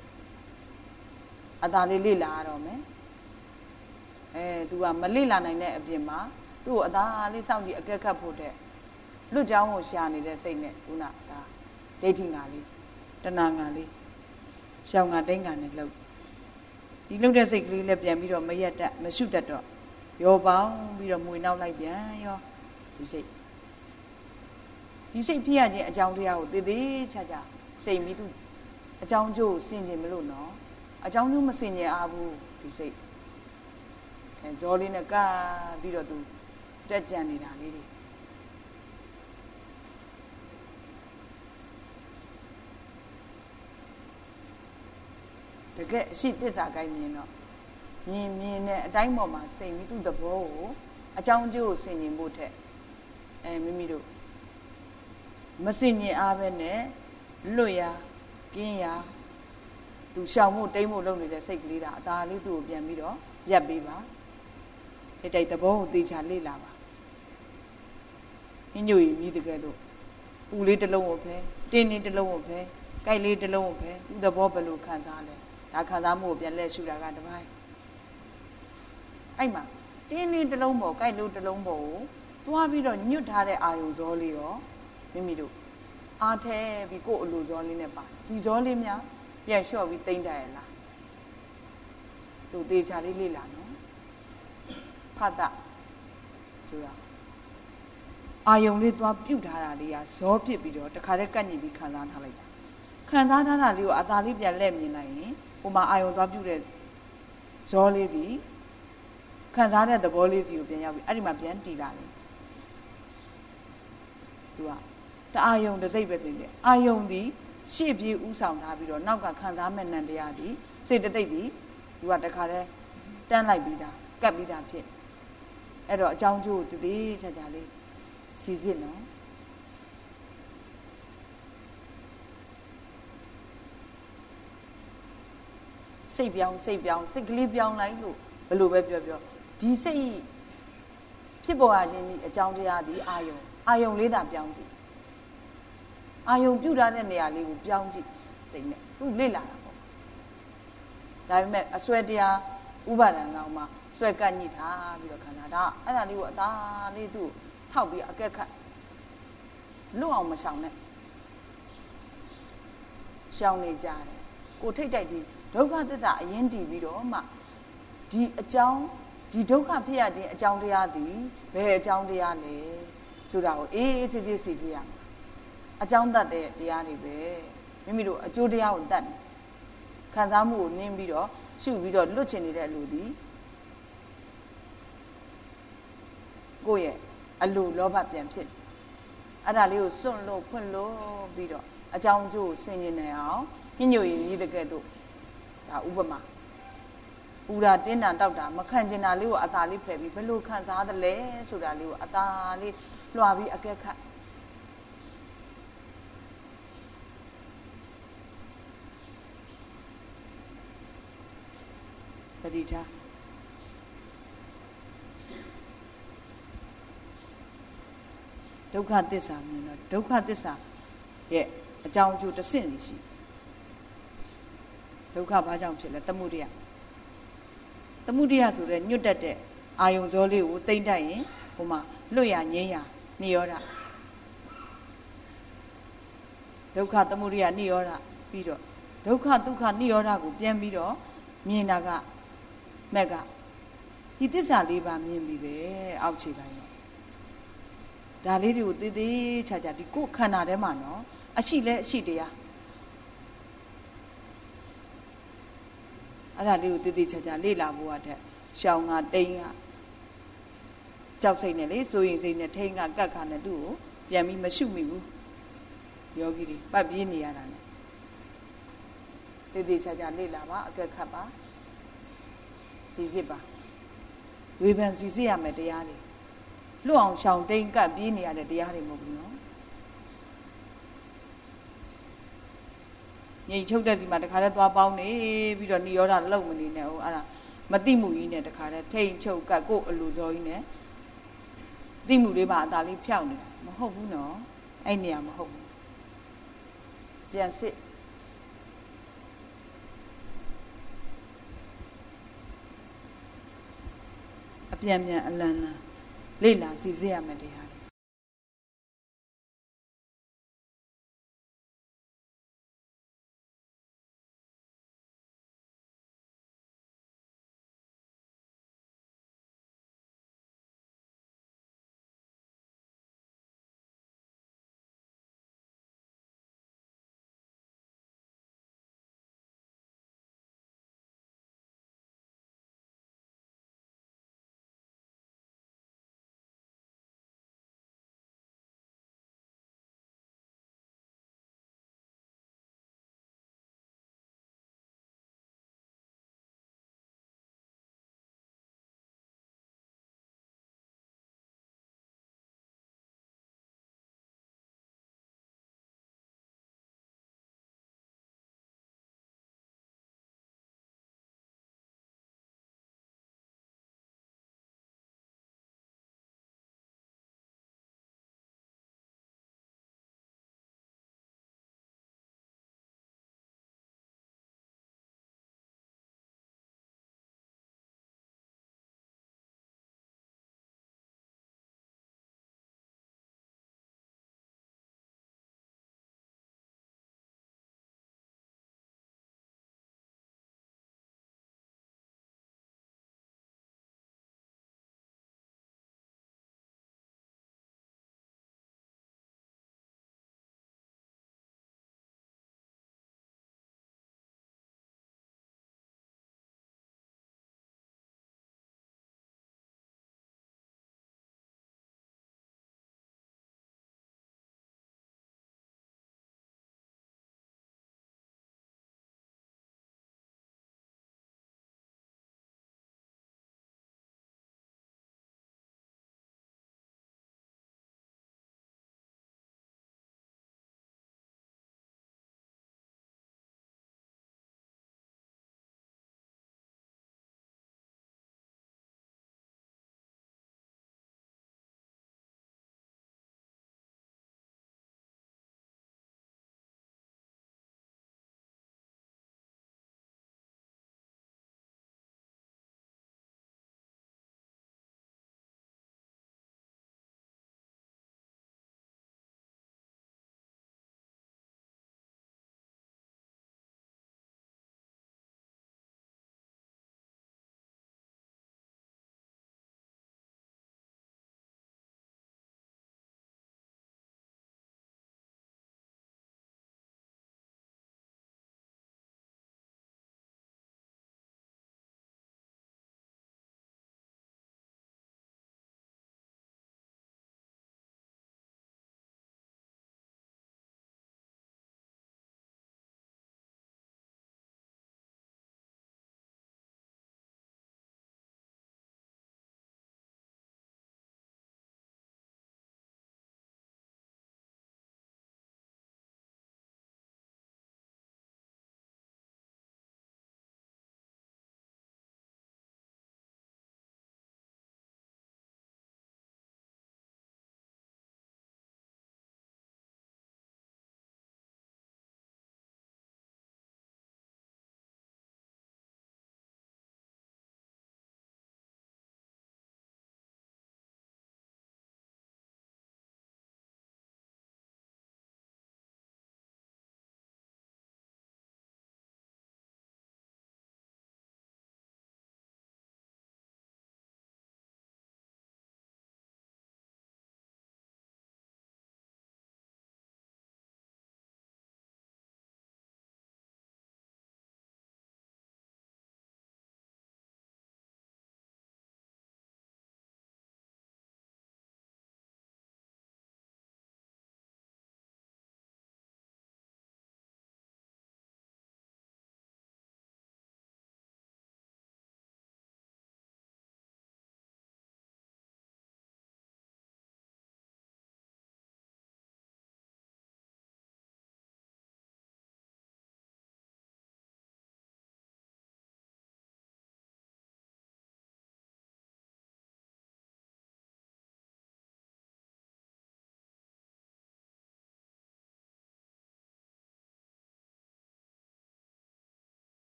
အသာလေးလေ့လာရတော့မယ်အဲသူကမလေ့လာနိုင်တဲ့အပြင်မှာသူ့ကိုအသာလေးစောင့်ကြည့်အကဲခတ်ဖို့တဲ့လွတ်ကြောင်းကိုရှာနေတဲ့စိတ်နဲ့ခုနဒါဒိဋ္ဌိငါလေးတဏငါလေးရှောင်ငါတိန်ငါနဲ့လှုပ်ဒီလှုပ်တဲ့စိတ်ကလေးလည်းပြန်ပြီးတော့မရက်တတ်မရှုတတ်တော့ရောပေါင်းပြီးတော့မွေနောက်လိုက်ပြန်ရောဒီစိတ်ဒီစိတ်ဖြစ်ရခြင်းအကြောင်းတရားကိုတည်တည်ချာချာစိတ်ပြီးသူအကြောင်းကျိုးစင်ကျင်မလို့နော်အကြောင်းကျိုးမစင်ကျင်အားဘူးဒီစိတ်အဲဇောလေးနဲ့ကပြီးတော့သူတက်ကြံနေတာလေးတွေတကယ်အရှိသစ္စာကိုင်းမြင်တော့မြင်မြင်နဲ့အတိုင်းပေါ်မှာစိတ်ပြီးသူ့သဘောကိုအကြောင်းကျိုးကိုဆင်ញင်ဖို့ထက်အဲမိမိတို့မဆင်ញင်အားပဲနဲ့လွတ်ရကင်းရသူရှောင်မှုတိမ်မှုလုပ်နေတဲ့စိတ်ကလေးဒါအသာလေးသူ့ကိုပြန်ပြီးတော့ရပ်ပေးပါတိတ်တိတ်သဘောကိုသေချာလေ့လာပါညညွေမြည်တကယ်လို့ပူလေးတစ်လုံးကိုဖဲတင်းလေးတစ်လုံးကိုဖဲကြိုက်လေးတစ်လုံးကိုဖဲသူ့သဘောဘယ်လိုခံစားလဲဒါခံစားမှုကိုပြန်လဲရှုတာကတပိုင်းအဲ့မှာတင်းလေးတစ်လုံးပေါ်ကြိုက်လို့တစ်လုံးပေါ်ကိုသွားပြီးတော့ညွတ်ထားတဲ့အာယုံဇောလေးရောမိမိတို့အားထဲပြီးကိုယ်အလိုဇောလေးနဲ့ပါဒီဇောလေးများပြန်လျှော့ပြီးတိမ့်တတ်ရလားသူသေချာလေးလေ့လာနော်ဖတ်တာဆိုတာအာယုံလေးသွားပြုတ်ထားတာလေးကဇောဖြစ်ပြီးတော့တခါတည်းကန့်ညစ်ပြီးခံစားထားလိုက်တာခံစားထားတာလေးကိုအသာလေးပြန်လက်မြင်လိုက်ရင်ဟိုမှာအာယုံသွားပြုတ်တဲ့ဇောလေးဒီခံစားတဲ့သဘောလေးစီကိုပြန်ရောက်ပြီးအဲ့ဒီမှာပြန်တည်လာတယ်သူကတအာယုံတစ်စိတ်ပဲပြင်တယ်အာယုံဒီရှေ့ပြေးဥဆောင်ထားပြီးတော့နောက်ကခံစားမဲ့နံတရားဒီစိတ်တသိက်ဒီသူကတခါတည်းတန်းလိုက်ပြီးသားကပ်ပြီးသားဖြစ်အဲ့တော့အကြောင်းကျိုးကိုတည်တည်ချာချာလေးစီစစ်နော်စိတ်ပြောင်းစိတ်ပြောင်းစိတ်ကလေးပြောင်းလိုက်လို့ဘယ်လိုပဲပြောပြောဒီစိတ်ဖြစ်ပေါ်လာခြင်းဒီအကြောင်းတရားဒီအာယုံအာယုံလေးသာပြောင်းကြည့်အာယုံပြုတ်ထားတဲ့နေရာလေးကိုပြောင်းကြည့်စိတ်နဲ့သူလေ့လာတာပေါ့ဒါပေမဲ့အစွဲတရားဥပါဒံကောင်မှစွဲကန့်ညစ်ထားပြီးတော့ခံစားတာအဲ့ဒါလေးကိုအသာလေးသူ့ထောက်ပြီးအကက်ခတ်လွတ်အောင်မရှောင်နဲ့ရှောင်နေကြတယ်ကိုထိတ်တိုက်ဒီဒုက္ခသစ္စာအရင်တည်ပြီးတော့မှဒီအကြောင်းဒီဒုက္ခဖြစ်ရခြင်းအကြောင်းတရားသည်ဘယ်အကြောင်းတရားလဲဆိုတာကိုအေးအေးဆေးဆေးစီစီရမှာအကြောင်းတတ်တဲ့တရားတွေပဲမိမိတို့အကျိုးတရားကိုတတ်တယ်ခံစားမှုကိုနင်းပြီးတော့ရှုပြီးတော့လွတ်ချင်နေတဲ့အလိုသည်ကိုယ့်ရဲ့အလိုလောဘပြန်ဖြစ်အဲ့ဒါလေးကိုစွန့်လို့ဖွင့်လို့ပြီးတော့အကြောင်းကျိုးဆင်ញင်နေအောင်ညညွတ်ရည်မြည်တဲ့ကဲ့သို့ဒါဥပမာပူတာတင်းတာတောက်တာမခံကျင်တာလေးကိုအသာလေးဖယ်ပြီးဘယ်လိုခံစားသလဲဆိုတာလေးကိုအသာလေးလွှာပြီးအကဲခတ်တတိထားဒုက္ခသစ္စာမြင်တော့ဒုက္ခသစ္စာရဲ့အကြောင်းအကျိုးတစ်ဆင့်စီရှိဒုက္ခဘာကြောင့်ဖြစ်လဲသမုဒယသမုဒယဆိုတဲ့ညွတ်တတ်တဲ့အာယုံဇောလေးကိုတိမ့်တိုက်ရင်ဟိုမှာလွတ်ရငြိမ်းရနိရောဓဒုက္ခသမုဒယနိရောဓပြီးတော့ဒုက္ခဒုက္ခနိရောဓကိုပြန်ပြီးတော့မြင်တာကမက်ကဒီသစ္စာလေးပါမြင်ပြီပဲအောက်ခြေပိုင်းတော့ဒါလေးတွေကိုသေးသေးချာချာဒီကိုယ်ခန္ဓာထဲမှာနော်အရှိလဲအရှိတရားအဲ့ဒါလေးကိုသေးသေးချာချာလေ့လာဖို့အထက်ရှောင်းကတိန်ကကြောက်စိတ်နဲ့လေစိုးရင်စိတ်နဲ့ထိန်ကကတ်ခါနဲ့သူ့ကိုပြန်ပြီးမရှုမိဘူးယောဂီတွေပတ်ပြေးနေရတာနဲ့တည်တည်ချာချာလေ့လာပါအကက်ခတ်ပါစီစစ်ပါဝေဖန်စီစစ်ရမယ်တရားတွေလွတ်အောင်ရှောင်တိန်ကတ်ပြေးနေရတဲ့တရားတွေမဟုတ်ဘူးနော်ငြိမ်ချုပ်တဲ့စီမှာတခါတည်းသွားပေါင်းနေပြီးတော့និရောဓလုံမနေနဲ့ဟိုအဲ့ဒါမတိမှုကြီးနဲ့တခါတည်းထိန်ချုပ်ကတ်ကိုအလိုစောကြီးနဲ့တိမှုလေးပါအသာလေးဖြောက်နေတာမဟုတ်ဘူးနော်အဲ့နေရာမဟုတ်ဘူးပြန်စစ်အပြန်ပြန်အလန်လန်လေ့လာစီစစ်ရမယ်တရား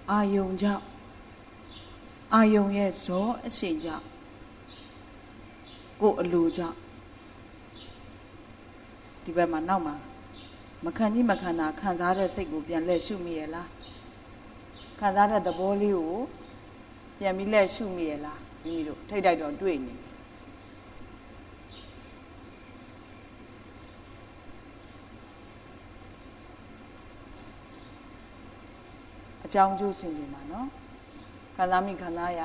အာယုံကြောင့်အာယုံရဲ့ဇောအရှိန်ကြောင့်ကိုယ်အလိုကြောင့်ဒီဘက်မှာနောက်မှာမခံကြီးမခံတာခံစားတဲ့စိတ်ကိုပြန်လဲရှုမိရလားခံစားတဲ့သဘောလေးကိုပြန်ပြီးလဲရှုမိရလားမိမိတို့ထိတ်တိုက်တော့တွေ့နေအကြောင်းကျိုးဆင်ခြင်ပါနော်ခံစားမိခံစားရ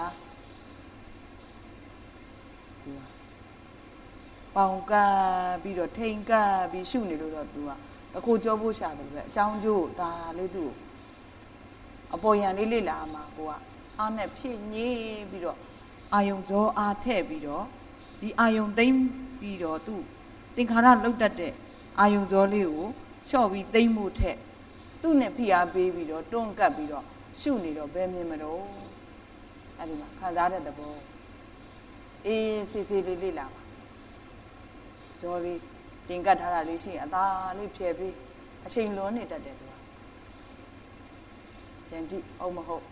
ပေါင်ကပြီးတော့ထိန်ကပြီးရှုနေလို့တော့ तू ကအခုကြောဖို့ရှာတယ်ပဲအကြောင်းကျိုးဒါလေးသူ့အပေါ်ရန်လေးလေ့လာမှာကိုကအားနဲ့ဖြည့်ညေးပြီးတော့အာယုံဇောအားထည့်ပြီးတော့ဒီအာယုံသိမ့်ပြီးတော့သူ့သင်္ခါရလောက်တတ်တဲ့အာယုံဇောလေးကိုလျှော့ပြီးသိမ့်မှုထက်သူ့နဲ့ဖိအားပေးပြီးတော့တွန်းကပ်ပြီးတော့ရှုနေတော့ဘယ်မြင်မလို့အဲ့ဒီမှာခံစားတဲ့သဘောအေးစစ်စစ်လေးလေးလာပါဇောလေးတင်ကတ်ထားတာလေးရှိရင်အသာလေးဖြဲပြီးအချိန်လွန်နေတတ်တယ်သူကပြန်ကြည့်ဟုတ်မဟုတ်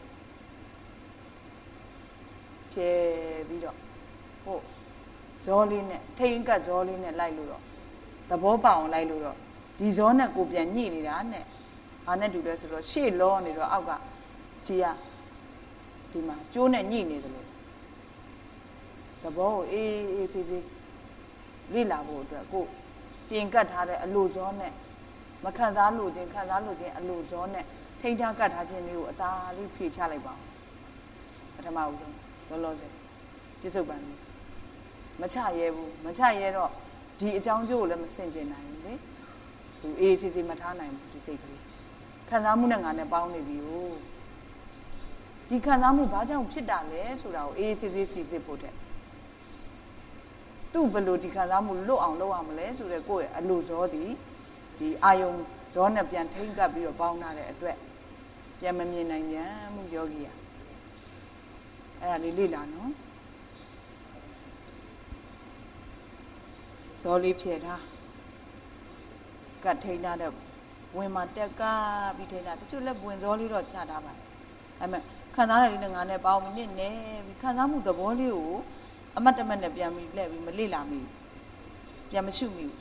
ဖြဲပြီးတော့ဟုတ်ဇောလေးနဲ့ထိန်ကတ်ဇောလေးနဲ့လိုက်လို့တော့သဘောပေါအောင်လိုက်လို့တော့ဒီဇောနဲ့ကိုပြန်ညှိနေတာနဲ့ဘာနဲ့တူလဲဆိုတော့ရှေ့လောနေတော့အောက်ကခြေရဒီမှာကျိုးနဲ့ညှိနေတယ်လို့သဘောကိုအေးအေးဆေးဆေးလေ့လာဖို့အတွက်ကိုတင်ကတ်ထားတဲ့အလိုဇောနဲ့မခံစားလို့ခြင်းခံစားလို့ခြင်းအလိုဇောနဲ့ထိန်းထားကတ်ထားခြင်းလေးကိုအသာလေးဖြေချလိုက်ပါဦးပထမဦးဆုံးလောလောဆယ်ပြစ္ဆုတ်ပန်မချရဲဘူးမချရဲတော့ဒီအကြောင်းကျိုးကိုလည်းမစင်ကျင်နိုင်ဘူးလေသူအေးဆေးဆေးမထားနိုင်ဘူးဒီစိတ်ကလေးခံစားမှုနဲ့ငါနဲ့ပေါင်းနေပြီဟိုဒီခံစားမှုဘာကြောင့်ဖြစ်တာလဲဆိုတာကိုအေးဆေးဆေးစီစစ်ဖို့တဲ့သူ့ဘလို့ဒီခံစားမှုလွတ်အောင်လုပ်အောင်မလဲဆိုတော့ကိုယ့်ရဲ့အလိုဇောသည်ဒီအာယုံဇောနဲ့ပြန်ထိမ့်ကပ်ပြီးတော့ပေါင်းထားတဲ့အတွက်ပြန်မမြင်နိုင်ပြန်မှုယောဂီရအဲ့ဒါလေးလေ့လာနော်ဇောလေးဖြည့်ထားကတ်ထိန်းထားတဲ့ဝင်မှာတက်ကပြီးထိန်းထားတချို့လက်ဝင်ဇောလေးတော့ချထားပါတယ်အဲ့မဲ့ခံစားရတဲ့လေးနဲ့ငါနဲ့ပေါင်းမိနစ်နဲ့ပြီးခံစားမှုသဘောလေးကိုအမတ်တမတ်နဲ့ပြန်ပြီးလှည့်ပြီးမလေ့လာမိပြန်မရှုမိဘူး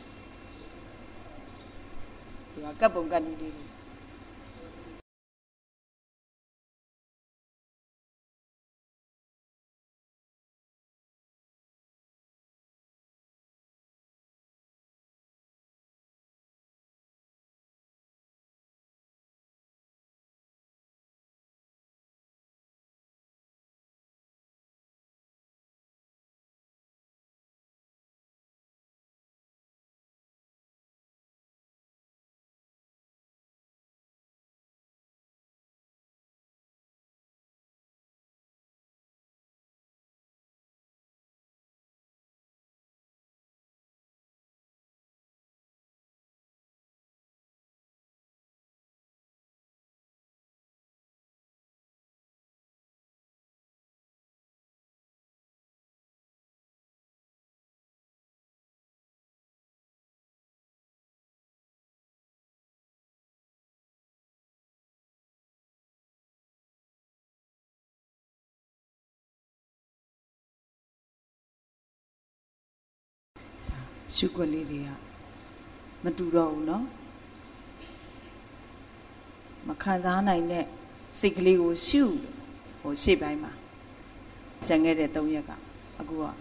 ဒီကကပ်ပုံကပ်နည်းလေးရှုခွက်လေးတွေကမတူတော့ဘူးเนาะမခံစားနိုင်တဲ့စိတ်ကလေးကိုရှုဟိုရှေ့ပိုင်းမှာကျန်ခဲ့တဲ့သုံးရက်ကအခုက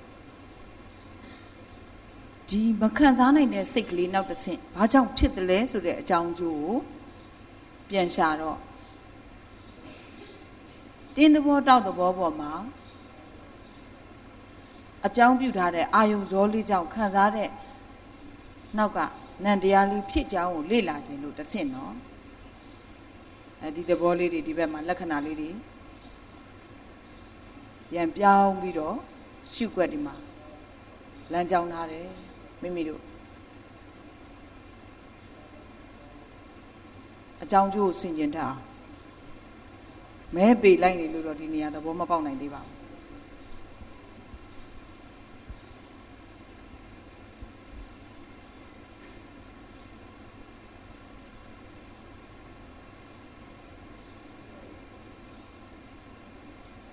ဒီမခံစားနိုင်တဲ့စိတ်ကလေးနောက်တစ်ဆင့်ဘာကြောင့်ဖြစ်တယ်လဲဆိုတဲ့အကြောင်းကျိုးကိုပြန်ရှာတော့တင်းသဘောတောက်သဘောပေါ်မှာအကြောင်းပြုထားတဲ့အာယုံဇောလေးကြောင့်ခံစားတဲ့နောက်ကနံတရားလေးဖြစ်ကြောင်းကိုလေ့လာခြင်းလို့တစ်ဆင့်နော်အဲဒီသဘောလေးတွေဒီဘက်မှာလက္ခဏာလေးတွေပြန်ပြောင်းပြီးတော့ရှုွက်ဒီမှာလမ်းကြောင်းထားတယ်မိမိတို့အကြောင်းကျိုးကိုဆင်ခြင်တတ်အောင်မဲပေလိုက်နေလို့တော့ဒီနေရာသဘောမပေါက်နိုင်သေးပါဘူး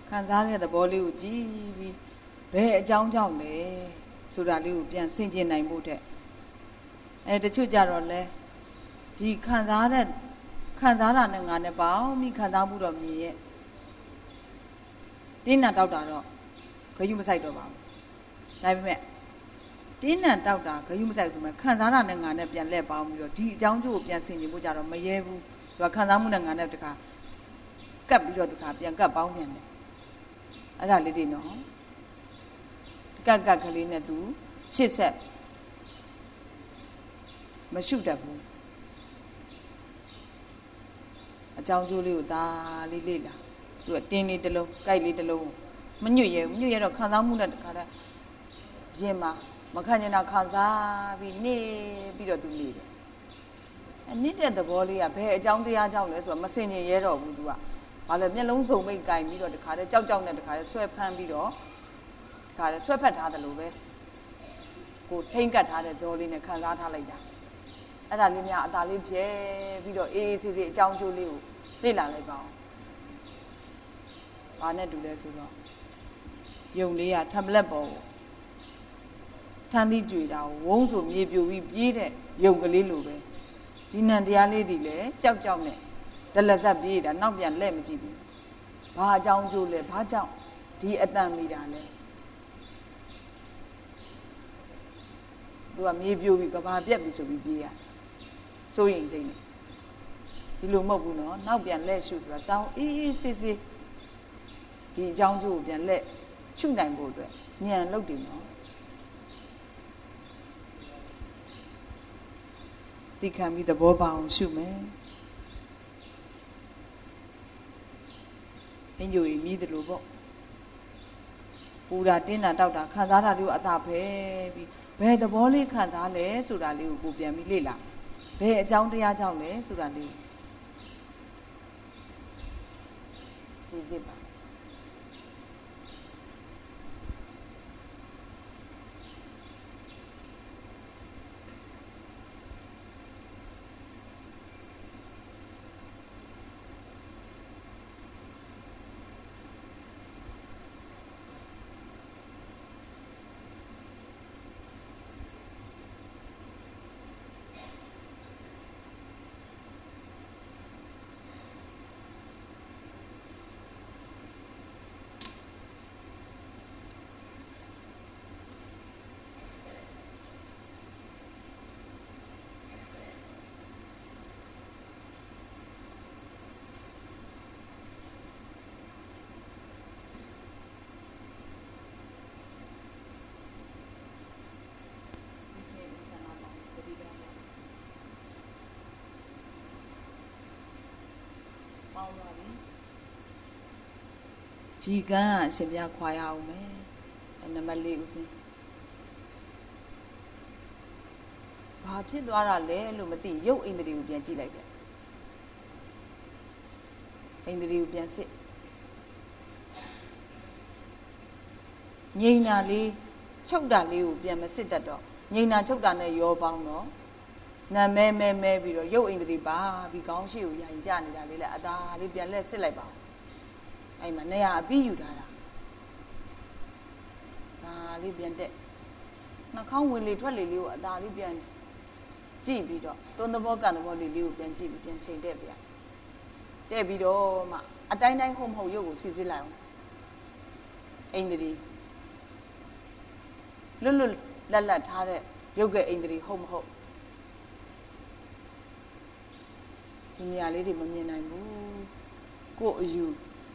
ခံစားတဲ့သဘောလေးကိုကြည့်ပြီးဘယ်အကြောင်းကြောင့်လဲဆိုတာလေးကိုပြန်ဆင်ခြင်နိုင်ဖို့တဲ့အဲတချို့ကြတော့လဲဒီခံစားတဲ့ခံစားတာနဲ့ငါနဲ့ပေါင်းပြီးခံစားမှုတော့မြင်ရဲ့တင်းနံတောက်တာတော့ဂယုမဆိုင်တော့ပါဘူးဒါပေမဲ့တင်းနံတောက်တာဂယုမဆိုင်ဘူးမဲ့ခံစားတာနဲ့ငါနဲ့ပြန်လက်ပေါင်းပြီးတော့ဒီအကြောင်းကျိုးကိုပြန်ဆင်ခြင်ဖို့ကြတော့မရဲဘူးသူကခံစားမှုနဲ့ငါနဲ့တခါကပ်ပြီးတော့တခါပြန်ကပ်ပေါင်းပြန်တယ်အဲ့ဒါလေးတွေနော်ကပ်ကပ်ကလေးနဲ့သူရှစ်ဆက်မရှုတတ်ဘူးအကြောင်းကျိုးလေးကိုဒါလေးလေးလာသူကတင်းလေးတစ်လုံးကြိုက်လေးတစ်လုံးမညွတ်ရဲဘူးညွတ်ရတော့ခံစားမှုနဲ့တခါတည်းရင်မှာမခံကျင်တာခံစားပြီးနေပြီးတော့သူနေတယ်အနစ်တဲ့သဘောလေးကဘယ်အကြောင်းတရားကြောင့်လဲဆိုတော့မစင်ကျင်ရဲတော့ဘူးသူကဘာလဲမျက်လုံးစုံမိတ်ကြိုင်ပြီးတော့တခါတည်းကြောက်ကြောက်နဲ့တခါတည်းဆွဲဖမ်းပြီးတော့တခါတည်းဆွဲဖက်ထားတယ်လို့ပဲကိုထိမ့်ကတ်ထားတဲ့ဇောလေးနဲ့ခံစားထားလိုက်တာအဲ့ဒါလေးများအသာလေးပြဲပြီးတော့အေးအေးဆေးဆေးအကြောင်းကျိုးလေးကိုလေ့လာလိုက်ပါဦးဘာနဲ့တူလဲဆိုတော့ယုံလေးကထမလက်ပေါ်ကိုထမ်းသီးကြွေတာကိုဝုန်းဆိုမြေပြိုပြီးပြေးတဲ့ယုံကလေးလိုပဲဒီနံတရားလေးဒီလေကြောက်ကြောက်နဲ့ဒလဇတ်ပြေးတာနောက်ပြန်လဲမကြည့်ဘူးဘာအကြောင်းကျိုးလဲဘာကြောင့်ဒီအတန်မိတာလဲသူကမြေပြိုပြီးကဘာပြက်ပြီးဆိုပြီးပြေးရစိုးရင်စိမ့်နေဒီလိုမဟုတ်ဘူးနော်နောက်ပြန်လက်ရှုဆိုတာတောင်းအေးအေးဆေးဆေးဒီအကြောင်းကျိုးကိုပြန်လက်ရှုနိုင်ဖို့အတွက်ဉာဏ်လုပ်တယ်နော်သိခံပြီးသဘောပေါအောင်ရှုမယ်အင်းကြိုကြီးမြည်တယ်လို့ပေါ့ပူတာတင်းတာတောက်တာခံစားတာလေးကိုအသာဖဲပြီးဘယ်သဘောလေးခံစားလဲဆိုတာလေးကိုကိုပြန်ပြီးလေ့လာဘယ်အကြောင်းတရားကြောင့်လဲဆိုတာလေးစီစစ်ပါဒီကန်းကအရှင်ပြခွာရအောင်မယ်အဲနံပါတ်လေးဦးစင်းဘာဖြစ်သွားတာလဲလို့မသိရုပ်အိန္ဒြေကိုပြန်ကြည့်လိုက်တယ်အိန္ဒြေကိုပြန်စစ်ငိမ့်တာလေးချုပ်တာလေးကိုပြန်မစစ်တတ်တော့ငိမ့်တာချုပ်တာနဲ့ရောပေါင်းတော့နာမဲမဲမဲပြီးတော့ရုပ်အိန္ဒြေပါပြီးခေါင်းရှိကိုရိုင်ကြနေတာလေးလဲအသာလေးပြန်လက်စစ်လိုက်ပါအဲ့မှာနေရာအပြီးယူထားတာဒါလေးပြန်တက်နှာခေါင်းဝင်လေထွက်လေလေးကိုအသာလေးပြန်ကြည့်ပြီးတော့တွန်းသဘောကန်သဘောလေးလေးကိုပြန်ကြည့်ပြီးပြန်ချိန်တက်ပြတက်ပြီးတော့မှအတိုင်းတိုင်းဟုတ်မဟုတ်ရုပ်ကိုစီစစ်လိုက်အောင်အိန္ဒြေလွတ်လွတ်လပ်လပ်ထားတဲ့ရုပ်ကအိန္ဒြေဟုတ်မဟုတ်ဒီနေရာလေးတွေမမြင်နိုင်ဘူးကိုယ်အယူ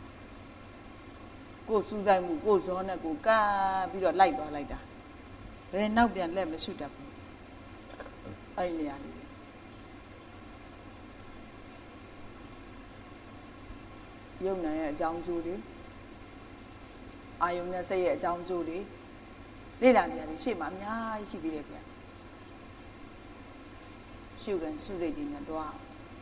ကိုယ်စူးစိုက်မှုကိုယ်ဇောနဲ့ကိုယ်ကပ်ပြီးတော့လိုက်သွားလိုက်တာဘယ်နောက်ပြန်လက်မရှုတတ်ဘူးအဲ့နေရာလေးယုံနိုင်ရဲ့အကြောင်းကျိုးတွေအာယုံနဲ့စိတ်ရဲ့အကြောင်းကျိုးတွေလေ့လာနေရတယ်ရှေ့မှာအများကြီးရှိသေးတယ်ဗျရှုကန်ရှုစိတ်တွေနဲ့သွား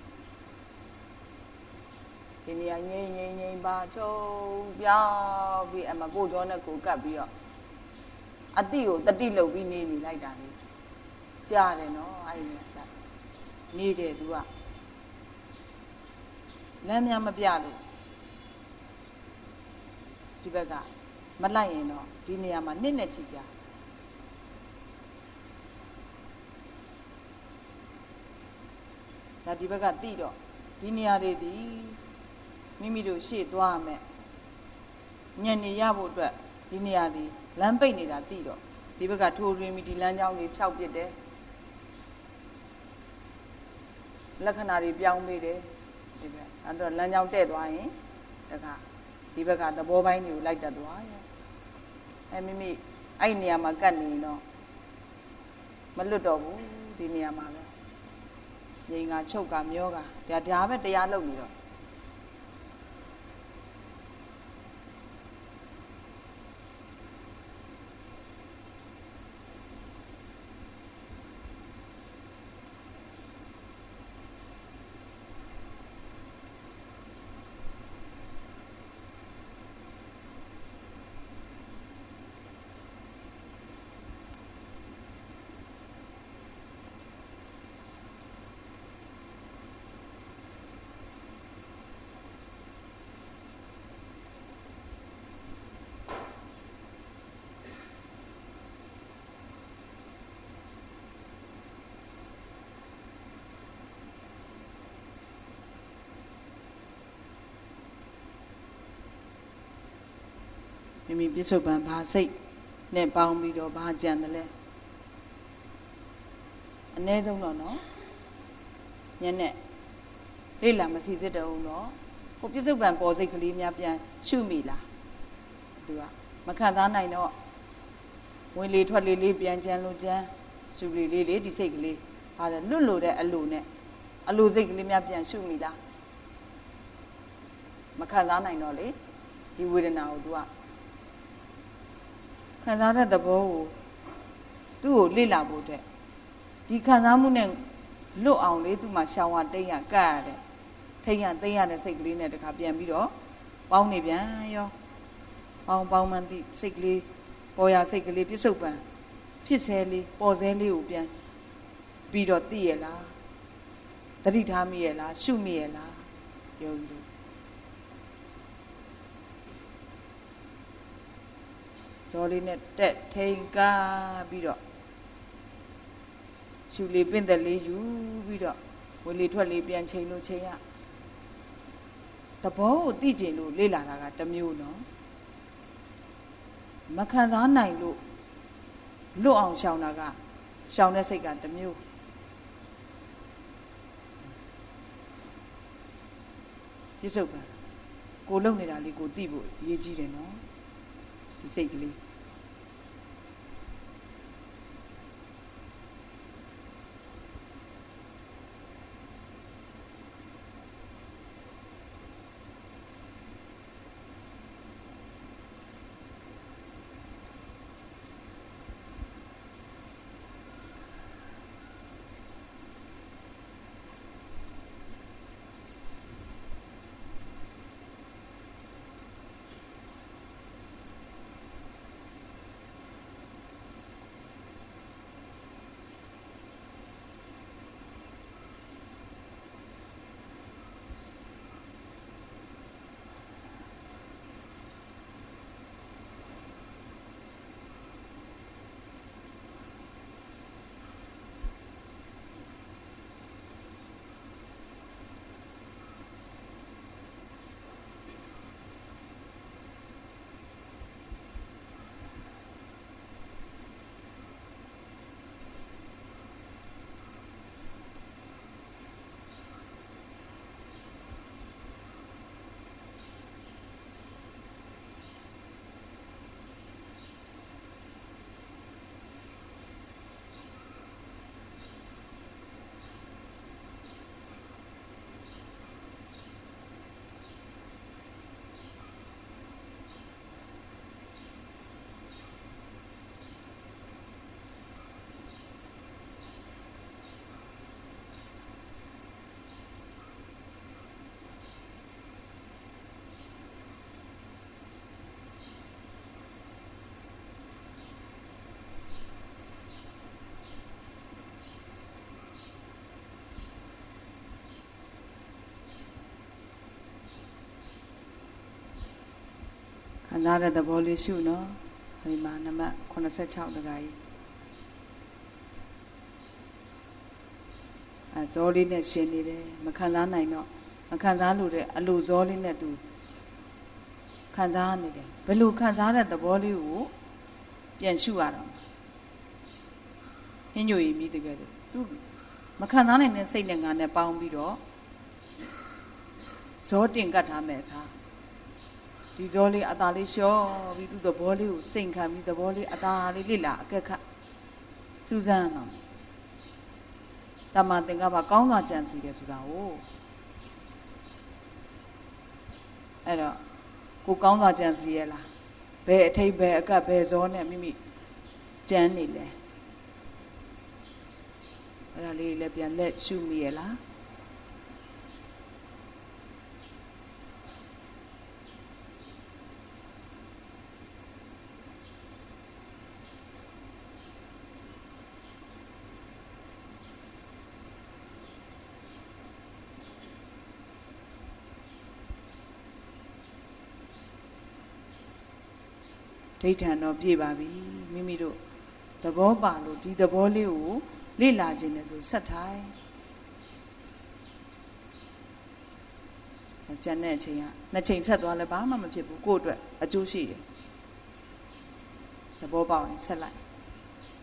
ဒီနေရာငိမ့်ငိမ့်ငိမ့်ပါချုံပြောင်းပြီးအမကိုကြောနဲ့ကိုကပ်ပြီးတော့အတိကိုတတိလှုပ်ပြီးနေနေလိုက်တာလေကြားတယ်နော်အဲ့ဒီနေရာနေတယ်သူကလမ်းများမပြလို့ဒီဘက်ကမလိုက်ရင်တော့ဒီနေရာမှာနှစ်နဲ့ချီကြဒါဒီဘက်ကတိတော့ဒီနေရာတွေဒီမိမိတို့ရှေ့သွားရမယ်ညံ့နေရဖို့အတွက်ဒီနေရာဒီလမ်းပိတ်နေတာတိတော့ဒီဘက်ကထိုးရင်းပြီးဒီလမ်းကြောင်းတွေဖြောက်ပစ်တယ်လက္ခဏာတွေပြောင်းပေးတယ်ဒီဘက်အဲ့တော့လမ်းကြောင်းတဲ့သွားရင်တခါဒီဘက်ကသဘောပိုင်းတွေကိုလိုက်တတ်သွားရောအဲမိမိအဲ့နေရာမှာကတ်နေတော့မလွတ်တော့ဘူးဒီနေရာမှာပဲငြိမ်ကချုပ်ကမျောကဒါဒါပဲတရားလုပ်နေတော့မိမိပြစ္ဆုတ်ပံဘာစိတ်နဲ့ပေါင်းပြီးတော့ဘာကြံတယ်လဲအ ਨੇ ဆုံးတော့နော်ညနဲ့လေးလာမစီစစ်တော့ဘူးနော်ကိုပြစ္ဆုတ်ပံပေါ်စိတ်ကလေးများပြန်ရှုမိလားသူကမခံစားနိုင်တော့ဝင်လေထွက်လေလေးပြန်ကြံလို့ကြံရှုလေလေးလေးဒီစိတ်ကလေးဟာလွတ်လို့တဲ့အလိုနဲ့အလိုစိတ်ကလေးများပြန်ရှုမိလားမခံစားနိုင်တော့လေဒီဝေဒနာကိုသူကခံစားတဲ့သဘောကိုသူ့ကိုလေ့လာဖို့တဲ့ဒီခံစားမှုနဲ့လွတ်အောင်လေးသူ့မှာရှောင်ရတိတ်ရကတ်ရတယ်ထိတ်ရသိမ့်ရတဲ့စိတ်ကလေးနဲ့တခါပြန်ပြီးတော့ပေါင်းနေပြန်ရောပေါင်းပေါင်းမှန်သည့်စိတ်ကလေးပေါ်ရစိတ်ကလေးပြစ္ဆုတ်ပံဖြစ်ဆဲလေးပေါ်ဆဲလေးကိုပြန်ပြီးတော့သိရလားသတိထားမိရလားရှုမိရလားယောဂီတို့ဇော်လေးနဲ့တက်ထိန်ကားပြီးတော့ရှူလေးပင့်သက်လေးယူပြီးတော့ဝေလေးထွက်လေးပြန်ချိန်လို့ချိန်ရသဘောကိုသိကျင်လို့လေ့လာတာကတစ်မျိုးနော်မခံစားနိုင်လို့လွတ်အောင်ရှောင်တာကရှောင်တဲ့စိတ်ကတစ်မျိုးပြစ္ဆုတ်ပံကိုလုံနေတာလေးကိုသိဖို့အရေးကြီးတယ်နော်ဒီစိတ်ကလေးခံစားတဲ့သဘောလေးရှုနော်ဒီမှာနံပါတ်eighty-sixတခါကြီးအဲဇောလေးနဲ့ရှင်နေတယ်မခံစားနိုင်တော့မခံစားလို့တဲ့အလိုဇောလေးနဲ့သူခံစားနေတယ်ဘယ်လိုခံစားတဲ့သဘောလေးကိုပြန်ရှုရတော့ဟင်းညိုရီမိတကယ်သူမခံစားနိုင်တဲ့စိတ်နဲ့ငါနဲ့ပေါင်းပြီးတော့ဇောတင်ကတ်ထားမယ်စားဒီဇောလေးအသာလေးလျှော့ပြီးသူ့သဘောလေးကိုစိတ်ခံပြီးသဘောလေးအသာလေးလိလာအကက်ခတ်စူးစမ်းတော့တမန်သင်္ကပ္ပကောင်းစွာကြံစီတယ်ဆိုတာကိုအဲ့တော့ကိုကောင်းစွာကြံစီရလားဘယ်အထိပ်ဘယ်အကတ်ဘယ်ဇောနဲ့မိမိကြံနေလဲအဲ့ဒါလေးလည်းပြန်လက်ရှုမိရလားဒိဋ္ဌံတော့ပြည့်ပါပြီမိမိတို့သဘောပါလို့ဒီသဘောလေးကိုလေ့လာခြင်းနဲ့ဆိုဆက်ထိုင်ကျန်တဲ့အချိန်ကနှစ်ချိန်ဆက်သွားလဲဘာမှမဖြစ်ဘူးကိုယ့်အတွက်အကျိုးရှိတယ်သဘောပေါက်ရင်ဆက်လိုက်